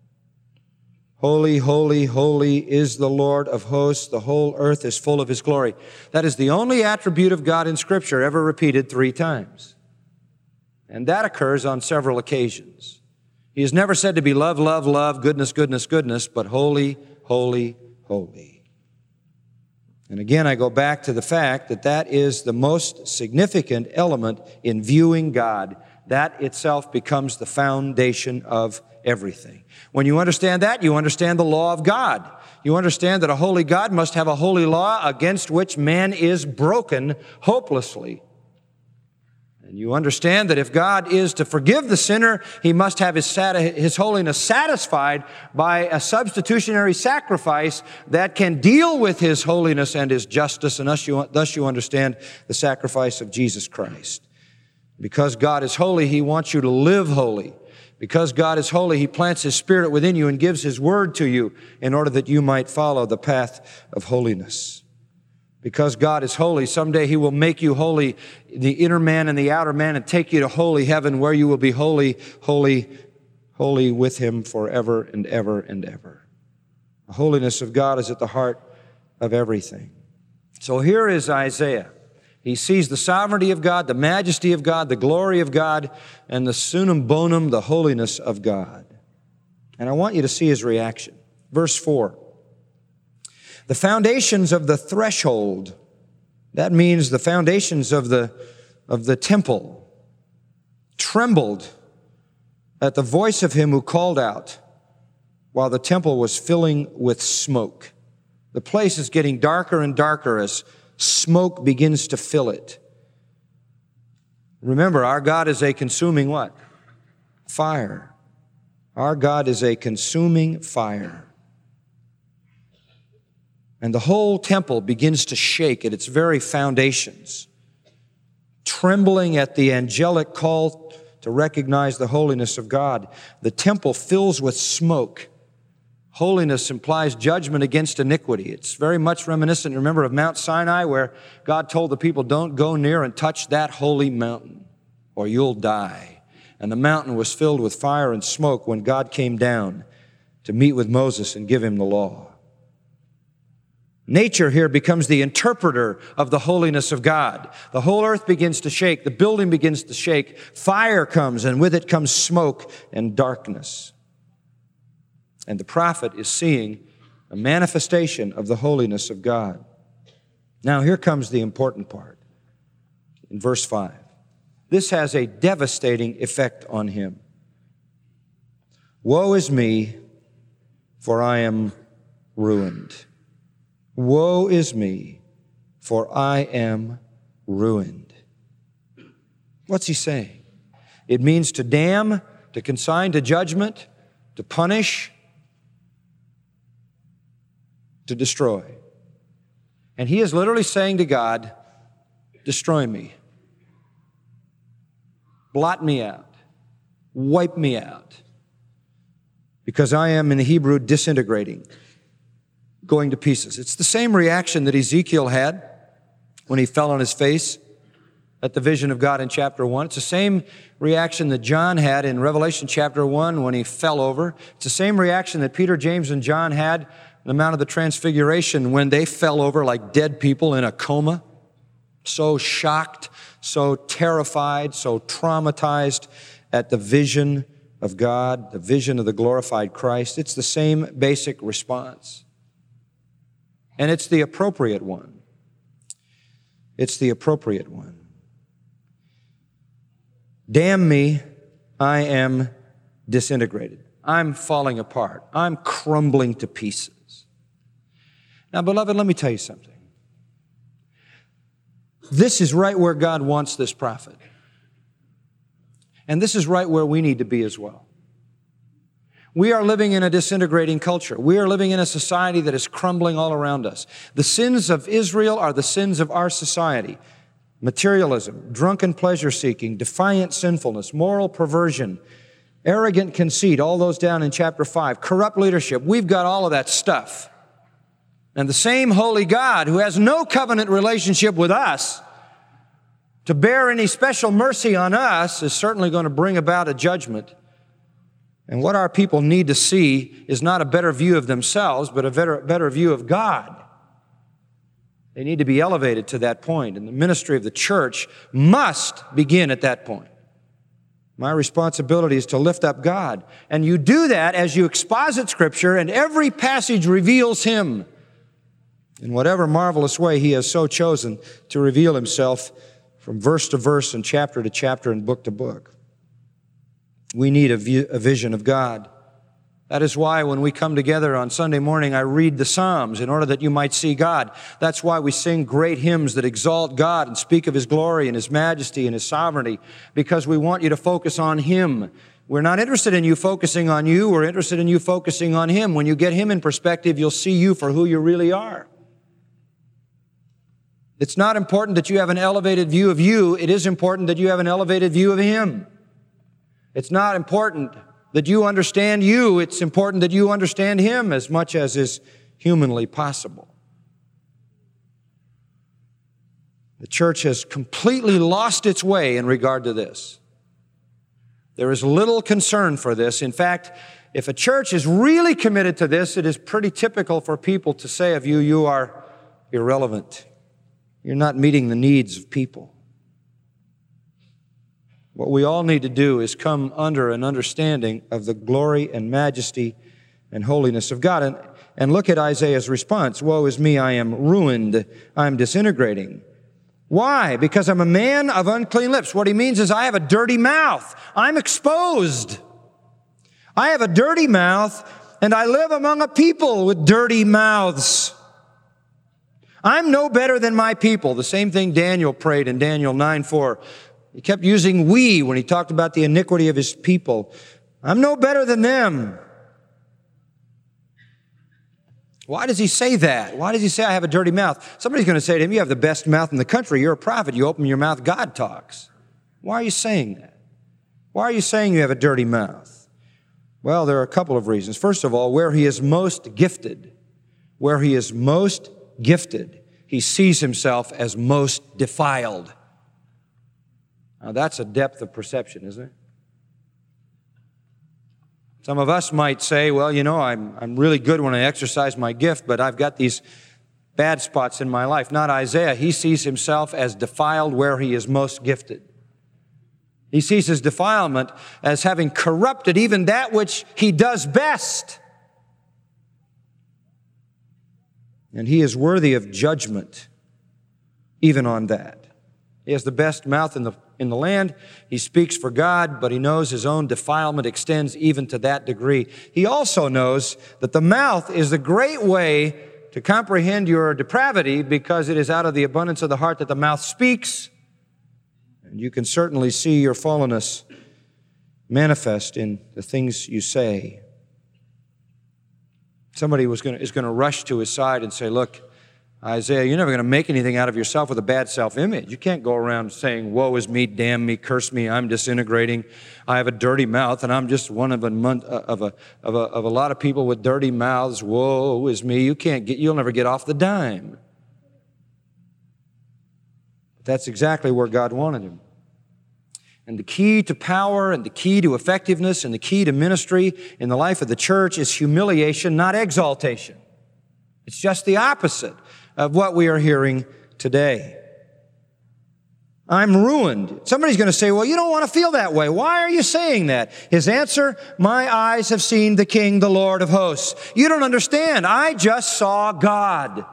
Holy, holy, holy is the Lord of hosts. The whole earth is full of His glory. That is the only attribute of God in Scripture ever repeated three times. And that occurs on several occasions. He is never said to be love, love, love, goodness, goodness, goodness, but holy, holy, holy. And again, I go back to the fact that that is the most significant element in viewing God. That itself becomes the foundation of everything. When you understand that, you understand the law of God. You understand that a holy God must have a holy law against which man is broken hopelessly. And you understand that if God is to forgive the sinner, He must have His, sati- His holiness satisfied by a substitutionary sacrifice that can deal with His holiness and His justice, and thus you, thus you understand the sacrifice of Jesus Christ. Because God is holy, He wants you to live holy. Because God is holy, He plants His Spirit within you and gives His Word to you in order that you might follow the path of holiness. Because God is holy, someday He will make you holy, the inner man and the outer man, and take you to holy heaven where you will be holy, holy, holy with Him forever and ever and ever. The holiness of God is at the heart of everything. So here is Isaiah. He sees the sovereignty of God, the majesty of God, the glory of God, and the sunum bonum, the holiness of God. And I want you to see his reaction. Verse four. The foundations of the threshold, that means the foundations of the, of the temple, trembled at the voice of him who called out while the temple was filling with smoke. The place is getting darker and darker as smoke begins to fill it. Remember, our God is a consuming what? Fire. Our God is a consuming fire. And the whole temple begins to shake at its very foundations, trembling at the angelic call to recognize the holiness of God. The temple fills with smoke. Holiness implies judgment against iniquity. It's very much reminiscent, remember, of Mount Sinai, where God told the people, don't go near and touch that holy mountain, or you'll die. And the mountain was filled with fire and smoke when God came down to meet with Moses and give him the law. Nature here becomes the interpreter of the holiness of God. The whole earth begins to shake. The building begins to shake. Fire comes, and with it comes smoke and darkness. And the prophet is seeing a manifestation of the holiness of God. Now, here comes the important part. In verse five, this has a devastating effect on him. Woe is me, for I am ruined. Woe is me, for I am ruined. What's he saying? It means to damn, to consign to judgment, to punish, to destroy. And he is literally saying to God, destroy me. Blot me out. Wipe me out. Because I am, in the Hebrew, disintegrating, going to pieces. It's the same reaction that Ezekiel had when he fell on his face at the vision of God in chapter one. It's the same reaction that John had in Revelation chapter one when he fell over. It's the same reaction that Peter, James, and John had on the Mount of the Transfiguration when they fell over like dead people in a coma, so shocked, so terrified, so traumatized at the vision of God, the vision of the glorified Christ. It's the same basic response. And it's the appropriate one. It's the appropriate one. Damn me, I am disintegrated. I'm falling apart. I'm crumbling to pieces. Now, beloved, let me tell you something. This is right where God wants this prophet. And this is right where we need to be as well. We are living in a disintegrating culture. We are living in a society that is crumbling all around us. The sins of Israel are the sins of our society. Materialism, drunken pleasure-seeking, defiant sinfulness, moral perversion, arrogant conceit, all those down in chapter five, corrupt leadership. We've got all of that stuff. And the same holy God who has no covenant relationship with us to bear any special mercy on us is certainly going to bring about a judgment. And what our people need to see is not a better view of themselves, but a better, better view of God. They need to be elevated to that point, and the ministry of the church must begin at that point. My responsibility is to lift up God. And you do that as you exposit Scripture, and every passage reveals Him in whatever marvelous way He has so chosen to reveal Himself from verse to verse and chapter to chapter and book to book. We need a, view, a vision of God. That is why when we come together on Sunday morning, I read the Psalms in order that you might see God. That's why we sing great hymns that exalt God and speak of His glory and His majesty and His sovereignty, because we want you to focus on Him. We're not interested in you focusing on you. We're interested in you focusing on Him. When you get Him in perspective, you'll see you for who you really are. It's not important that you have an elevated view of you. It is important that you have an elevated view of Him. It's not important that you understand you. It's important that you understand Him as much as is humanly possible. The church has completely lost its way in regard to this. There is little concern for this. In fact, if a church is really committed to this, it is pretty typical for people to say of you, you are irrelevant. You're not meeting the needs of people. What we all need to do is come under an understanding of the glory and majesty and holiness of God. And, and look at Isaiah's response. Woe is me, I am ruined. I am disintegrating. Why? Because I'm a man of unclean lips. What he means is I have a dirty mouth. I'm exposed. I have a dirty mouth, and I live among a people with dirty mouths. I'm no better than my people. The same thing Daniel prayed in Daniel nine four. He kept using we when he talked about the iniquity of his people. I'm no better than them. Why does he say that? Why does he say I have a dirty mouth? Somebody's going to say to him, you have the best mouth in the country. You're a prophet. You open your mouth, God talks. Why are you saying that? Why are you saying you have a dirty mouth? Well, there are a couple of reasons. First of all, where he is most gifted, where he is most gifted, he sees himself as most defiled. Now, that's a depth of perception, isn't it? Some of us might say, well, you know, I'm, I'm really good when I exercise my gift, but I've got these bad spots in my life. Not Isaiah. He sees himself as defiled where he is most gifted. He sees his defilement as having corrupted even that which he does best. And he is worthy of judgment even on that. He has the best mouth in the in the land. He speaks for God, but he knows his own defilement extends even to that degree. He also knows that the mouth is a great way to comprehend your depravity, because it is out of the abundance of the heart that the mouth speaks. And you can certainly see your fallenness manifest in the things you say. Somebody was going to, is going to rush to his side and say, look, Isaiah, you're never going to make anything out of yourself with a bad self-image. You can't go around saying, woe is me, damn me, curse me, I'm disintegrating, I have a dirty mouth, and I'm just one of a, of a, of a, of a lot of people with dirty mouths. Woe is me. You can't get, you'll never get off the dime. But that's exactly where God wanted him. And the key to power and the key to effectiveness and the key to ministry in the life of the church is humiliation, not exaltation. It's just the opposite of what we are hearing today. I'm ruined. Somebody's going to say, well, you don't want to feel that way. Why are you saying that? His answer, my eyes have seen the King, the Lord of hosts. You don't understand. I just saw God.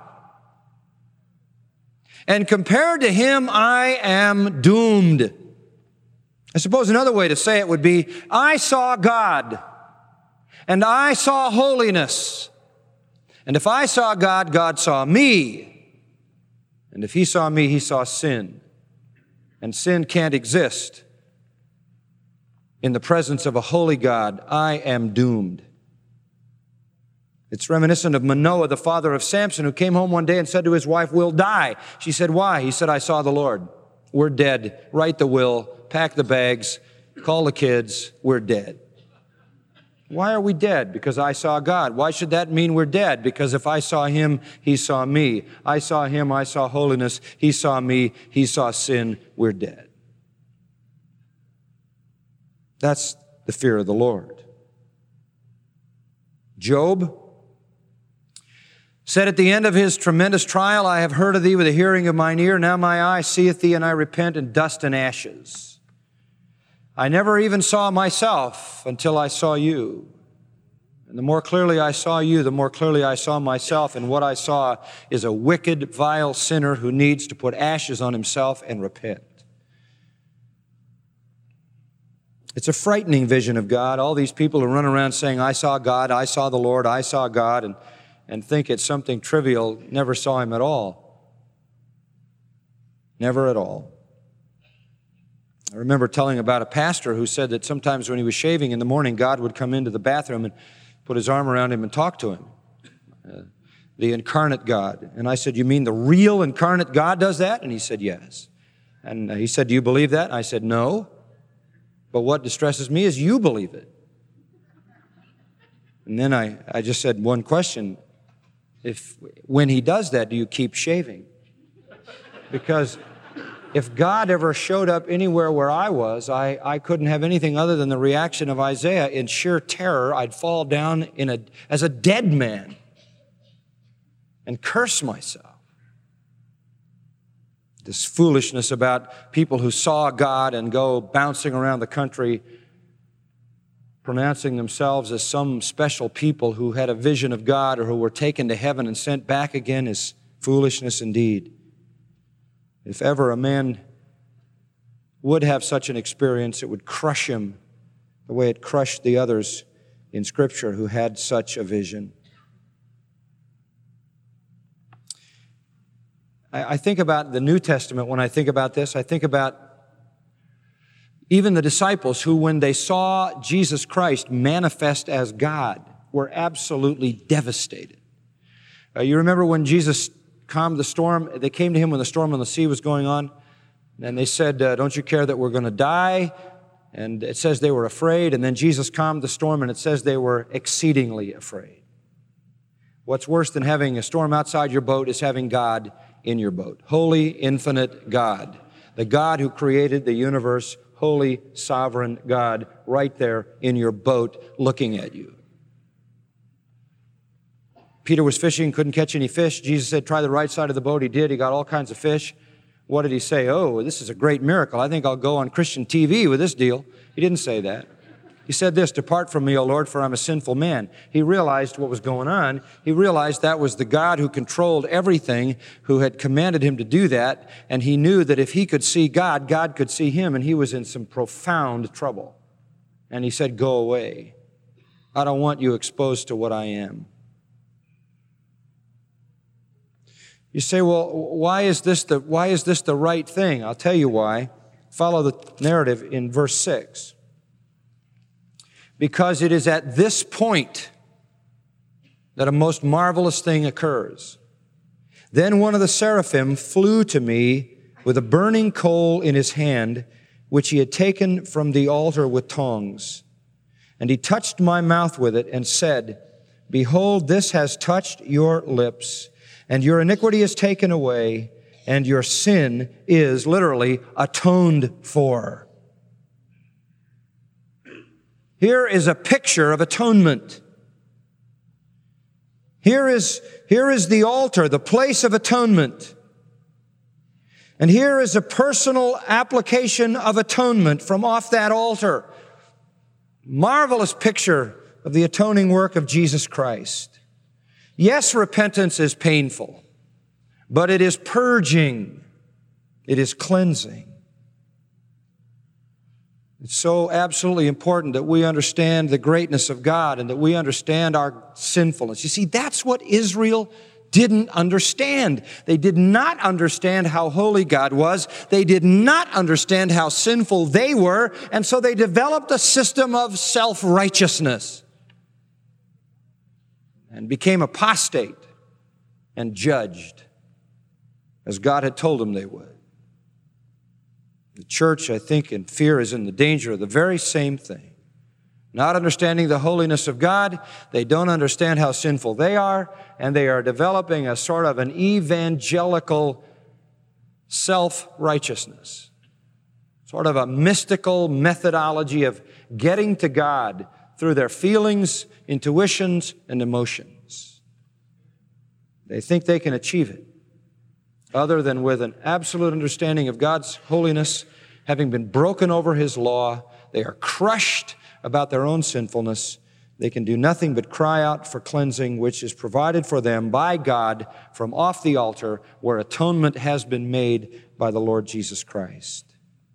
And compared to him, I am doomed. I suppose another way to say it would be, I saw God, and I saw holiness. And if I saw God, God saw me. And if he saw me, he saw sin. And sin can't exist in the presence of a holy God. I am doomed. It's reminiscent of Manoah, the father of Samson, who came home one day and said to his wife, we'll die. She said, why? He said, I saw the Lord. We're dead. Write the will, pack the bags, call the kids, we're dead. Why are we dead? Because I saw God. Why should that mean we're dead? Because if I saw him, he saw me. I saw him, I saw holiness. He saw me, he saw sin. We're dead. That's the fear of the Lord. Job said at the end of his tremendous trial, I have heard of thee with the hearing of mine ear. Now my eye seeth thee, and I repent in dust and ashes. I never even saw myself until I saw you. And the more clearly I saw you, the more clearly I saw myself. And what I saw is a wicked, vile sinner who needs to put ashes on himself and repent. It's a frightening vision of God. All these people who run around saying, I saw God, I saw the Lord, I saw God, and, and think it's something trivial, never saw him at all. Never at all. I remember telling about a pastor who said that sometimes when he was shaving in the morning, God would come into the bathroom and put his arm around him and talk to him. Uh, the incarnate God. And I said, you mean the real incarnate God does that? And he said, yes. And he said, do you believe that? And I said, no. But what distresses me is you believe it. And then I, I just said one question. If, when he does that, do you keep shaving? Because if God ever showed up anywhere where I was, I, I couldn't have anything other than the reaction of Isaiah. In sheer terror, I'd fall down in a, as a dead man and curse myself. This foolishness about people who saw God and go bouncing around the country pronouncing themselves as some special people who had a vision of God or who were taken to heaven and sent back again is foolishness indeed. If ever a man would have such an experience, it would crush him the way it crushed the others in Scripture who had such a vision. I think about the New Testament when I think about this. I think about even the disciples who, when they saw Jesus Christ manifest as God, were absolutely devastated. Uh, you remember when Jesus calmed the storm? They came to him when the storm on the sea was going on, and they said, uh, don't you care that we're going to die? And it says they were afraid, and then Jesus calmed the storm, and it says they were exceedingly afraid. What's worse than having a storm outside your boat is having God in your boat. Holy, infinite God. The God who created the universe, holy, sovereign God, right there in your boat looking at you. Peter was fishing, couldn't catch any fish. Jesus said, try the right side of the boat. He did. He got all kinds of fish. What did he say? Oh, this is a great miracle. I think I'll go on Christian T V with this deal. He didn't say that. He said this, "Depart from me, O Lord, for I'm a sinful man." He realized what was going on. He realized that was the God who controlled everything, who had commanded him to do that, and he knew that if he could see God, God could see him, and he was in some profound trouble. And he said, "Go away. I don't want you exposed to what I am." You say, well, why is this the, why is this the right thing? I'll tell you why. Follow the narrative in verse six. Because it is at this point that a most marvelous thing occurs. Then one of the seraphim flew to me with a burning coal in his hand, which he had taken from the altar with tongs. And he touched my mouth with it and said, "Behold, this has touched your lips, and your iniquity is taken away, and your sin is," literally, "atoned for." Here is a picture of atonement. Here is, here is the altar, the place of atonement. And here is a personal application of atonement from off that altar. Marvelous picture of the atoning work of Jesus Christ. Yes, repentance is painful, but it is purging. It is cleansing. It's so absolutely important that we understand the greatness of God and that we understand our sinfulness. You see, that's what Israel didn't understand. They did not understand how holy God was. They did not understand how sinful they were, and so they developed a system of self-righteousness and became apostate and judged as God had told them they would. The church, I think, in fear is in the danger of the very same thing. Not understanding the holiness of God, they don't understand how sinful they are, and they are developing a sort of an evangelical self-righteousness, sort of a mystical methodology of getting to God through their feelings, intuitions, and emotions. They think they can achieve it other than with an absolute understanding of God's holiness, having been broken over His law. They are crushed about their own sinfulness. They can do nothing but cry out for cleansing, which is provided for them by God from off the altar where atonement has been made by the Lord Jesus Christ.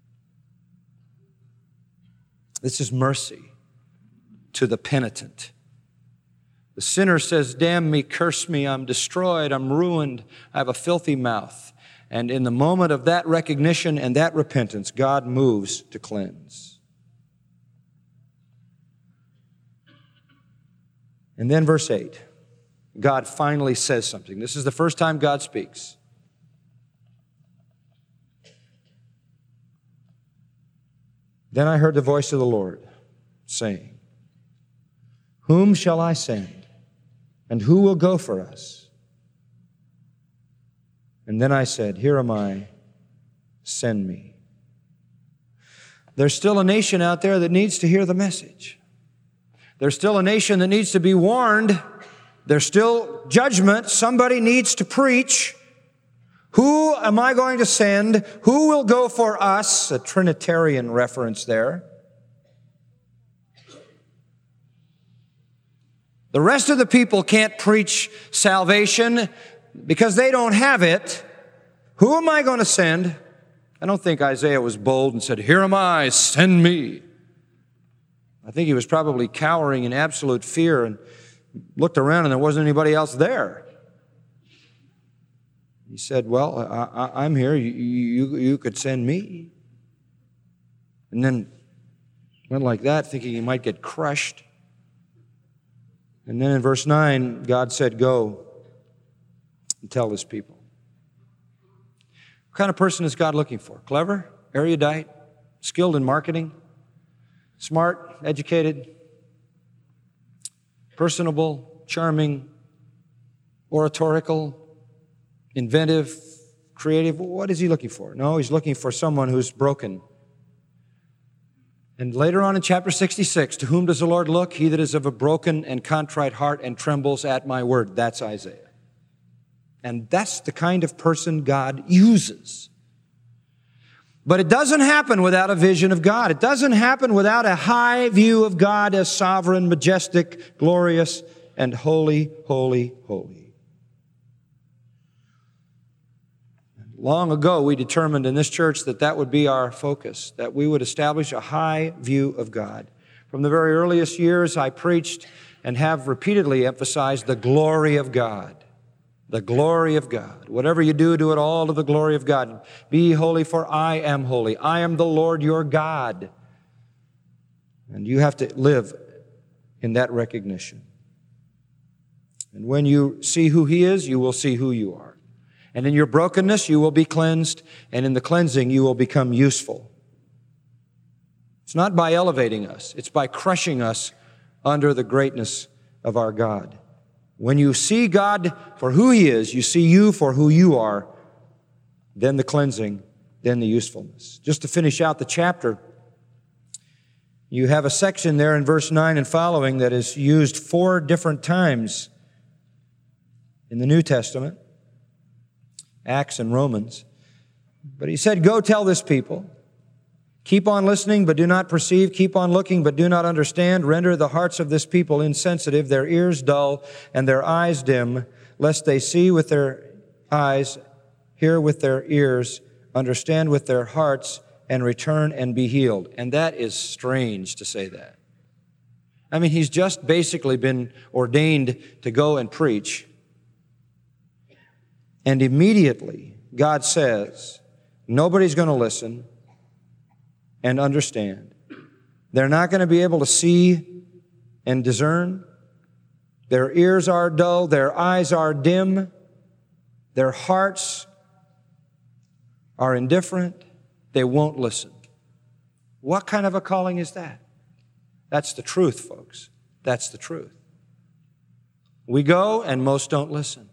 This is mercy to the penitent. The sinner says, "Damn me, curse me, I'm destroyed, I'm ruined, I have a filthy mouth." And in the moment of that recognition and that repentance, God moves to cleanse. And then verse eight, God finally says something. This is the first time God speaks. Then I heard the voice of the Lord saying, "Whom shall I send? And who will go for us?" And then I said, "Here am I, send me." There's still a nation out there that needs to hear the message. There's still a nation that needs to be warned. There's still judgment. Somebody needs to preach. Who am I going to send? Who will go for us? A Trinitarian reference there. The rest of the people can't preach salvation because they don't have it. Who am I going to send? I don't think Isaiah was bold and said, "Here am I, send me." I think he was probably cowering in absolute fear and looked around and there wasn't anybody else there. He said, "Well, I, I, I'm here. You, you, you could send me." And then went like that, thinking he might get crushed. And then in verse nine, God said, "Go and tell this people." What kind of person is God looking for? Clever, erudite, skilled in marketing, smart, educated, personable, charming, oratorical, inventive, creative. What is He looking for? No, He's looking for someone who's broken. And later on in chapter sixty-six, to whom does the Lord look? He that is of a broken and contrite heart and trembles at my word. That's Isaiah. And that's the kind of person God uses. But it doesn't happen without a vision of God. It doesn't happen without a high view of God as sovereign, majestic, glorious, and holy, holy, holy. Long ago, we determined in this church that that would be our focus, that we would establish a high view of God. From the very earliest years, I preached and have repeatedly emphasized the glory of God. The glory of God. Whatever you do, do it all to the glory of God. Be holy, for I am holy. I am the Lord your God. And you have to live in that recognition. And when you see who He is, you will see who you are. And in your brokenness, you will be cleansed. And in the cleansing, you will become useful. It's not by elevating us. It's by crushing us under the greatness of our God. When you see God for who He is, you see you for who you are, then the cleansing, then the usefulness. Just to finish out the chapter, you have a section there in verse nine and following that is used four different times in the New Testament, Acts and Romans. But he said, go tell this people, keep on listening, but do not perceive. Keep on looking, but do not understand. Render the hearts of this people insensitive, their ears dull, and their eyes dim, lest they see with their eyes, hear with their ears, understand with their hearts, and return and be healed. And that is strange to say that. I mean, he's just basically been ordained to go and preach. And immediately, God says, nobody's going to listen and understand. They're not going to be able to see and discern. Their ears are dull. Their eyes are dim. Their hearts are indifferent. They won't listen. What kind of a calling is that? That's the truth, folks. That's the truth. We go and most don't listen.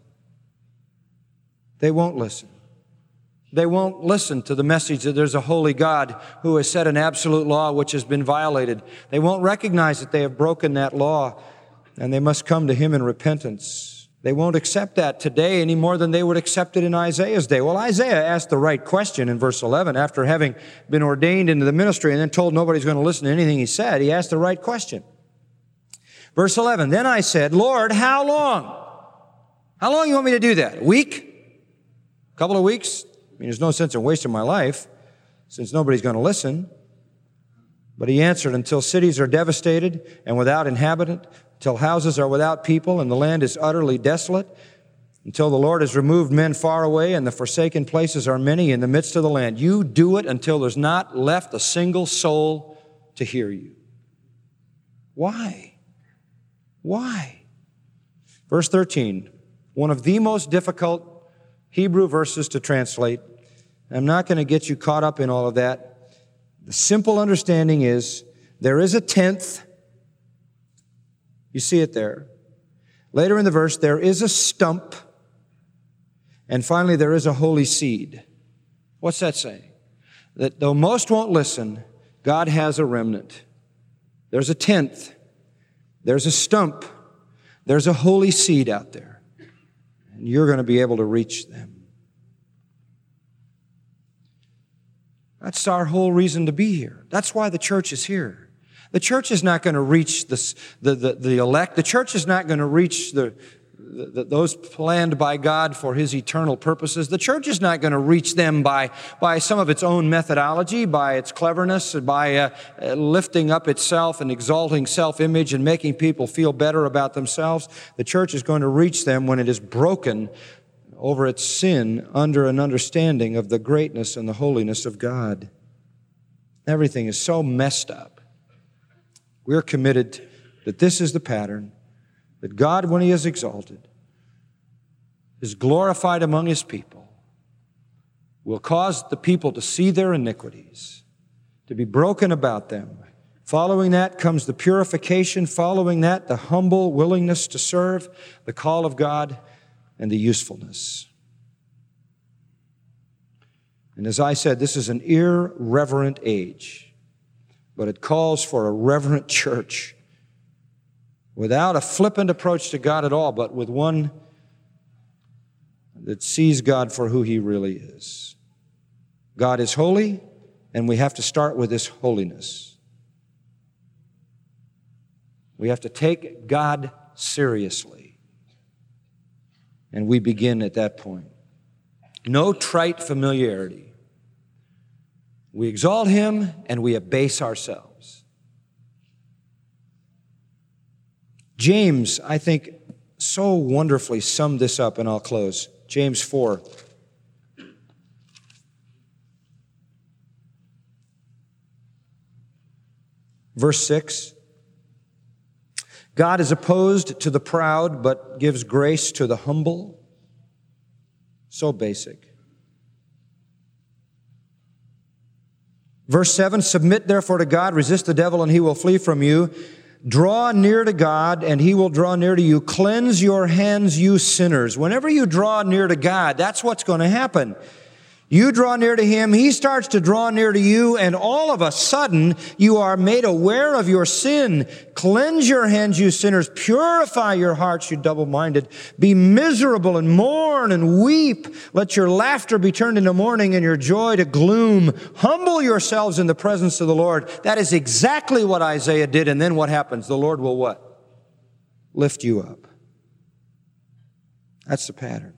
They won't listen. They won't listen to the message that there's a holy God who has set an absolute law which has been violated. They won't recognize that they have broken that law, and they must come to Him in repentance. They won't accept that today any more than they would accept it in Isaiah's day. Well, Isaiah asked the right question in verse eleven. After having been ordained into the ministry and then told nobody's going to listen to anything he said, he asked the right question. Verse eleven, then I said, Lord, how long? How long do you want me to do that? A week? A couple of weeks? I mean, there's no sense in wasting my life since nobody's going to listen. But he answered, until cities are devastated and without inhabitant, until houses are without people and the land is utterly desolate, until the Lord has removed men far away and the forsaken places are many in the midst of the land. You do it until there's not left a single soul to hear you. Why? Why? Verse thirteen, one of the most difficult Hebrew verses to translate. I'm not going to get you caught up in all of that. The simple understanding is there is a tenth. You see it there. Later in the verse, there is a stump. And finally, there is a holy seed. What's that saying? That though most won't listen, God has a remnant. There's a tenth. There's a stump. There's a holy seed out there. And you're going to be able to reach them. That's our whole reason to be here. That's why the church is here. The church is not going to reach the, the, the, the elect. The church is not going to reach the, the, those planned by God for His eternal purposes. The church is not going to reach them by, by some of its own methodology, by its cleverness, by uh, uh, lifting up itself and exalting self-image and making people feel better about themselves. The church is going to reach them when it is broken over its sin under an understanding of the greatness and the holiness of God. Everything is so messed up. We're committed that this is the pattern, that God, when He is exalted, is glorified among His people, will cause the people to see their iniquities, to be broken about them. Following that comes the purification. Following that, the humble willingness to serve, the call of God, and the usefulness. And as I said, this is an irreverent age, but it calls for a reverent church without a flippant approach to God at all, but with one that sees God for who He really is. God is holy, And we have to start with this holiness. We have to take God seriously. And we begin at that point. No trite familiarity. We exalt Him and we abase ourselves. James, I think, so wonderfully summed this up, and I'll close. James four. Verse six. God is opposed to the proud, but gives grace to the humble. So basic. Verse seven, submit therefore to God, resist the devil, and he will flee from you. Draw near to God, and He will draw near to you. Cleanse your hands, you sinners. Whenever you draw near to God, that's what's going to happen. You draw near to Him, He starts to draw near to you, and all of a sudden, you are made aware of your sin. Cleanse your hands, you sinners. Purify your hearts, you double-minded. Be miserable and mourn and weep. Let your laughter be turned into mourning and your joy to gloom. Humble yourselves in the presence of the Lord. That is exactly what Isaiah did, and then what happens? The Lord will what? Lift you up. That's the pattern.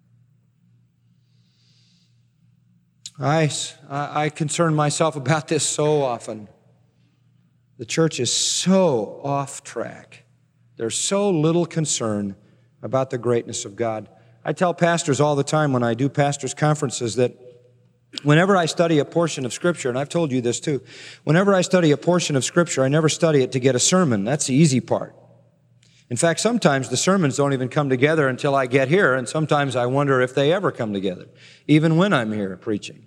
I, I concern myself about this so often. The church is so off track. There's so little concern about the greatness of God. I tell pastors all the time when I do pastors' conferences that whenever I study a portion of Scripture, and I've told you this too, whenever I study a portion of Scripture, I never study it to get a sermon. That's the easy part. In fact, sometimes the sermons don't even come together until I get here, and sometimes I wonder if they ever come together, even when I'm here preaching.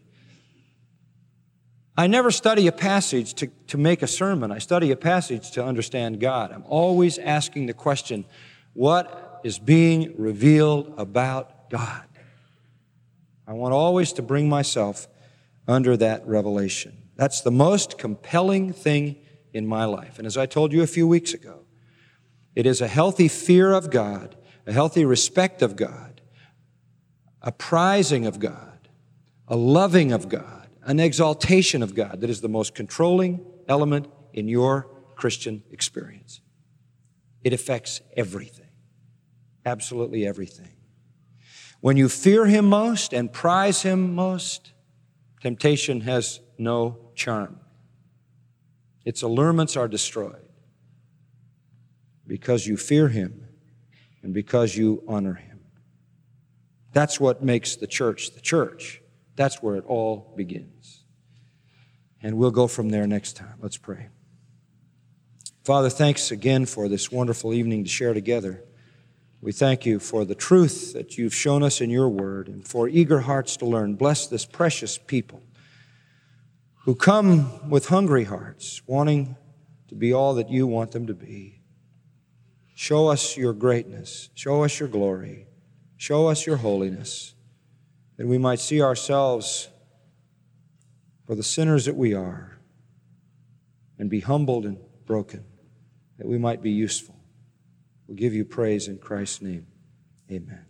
I never study a passage to, to make a sermon. I study a passage to understand God. I'm always asking the question, what is being revealed about God? I want always to bring myself under that revelation. That's the most compelling thing in my life. And as I told you a few weeks ago, it is a healthy fear of God, a healthy respect of God, a prizing of God, a loving of God, an exaltation of God that is the most controlling element in your Christian experience. It affects everything, absolutely everything. When you fear Him most and prize Him most, temptation has no charm. Its allurements are destroyed because you fear Him and because you honor Him. That's what makes the church the church. That's where it all begins. And we'll go from there next time. Let's pray. Father, thanks again for this wonderful evening to share together. We thank You for the truth that You've shown us in Your Word and for eager hearts to learn. Bless this precious people who come with hungry hearts, wanting to be all that You want them to be. Show us Your greatness. Show us Your glory. Show us Your holiness, that we might see ourselves for the sinners that we are and be humbled and broken, that we might be useful. We'll give You praise in Christ's name. Amen.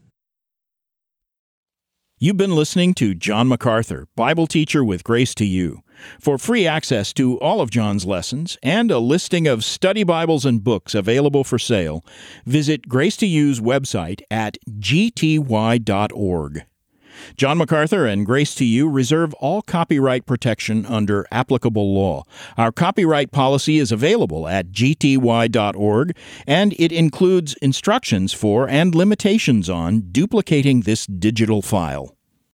You've been listening to John MacArthur, Bible teacher with Grace to You. For free access to all of John's lessons and a listing of study Bibles and books available for sale, visit Grace to You's website at g t y dot org. John MacArthur and Grace to You reserve all copyright protection under applicable law. Our copyright policy is available at g t y dot org, and it includes instructions for and limitations on duplicating this digital file.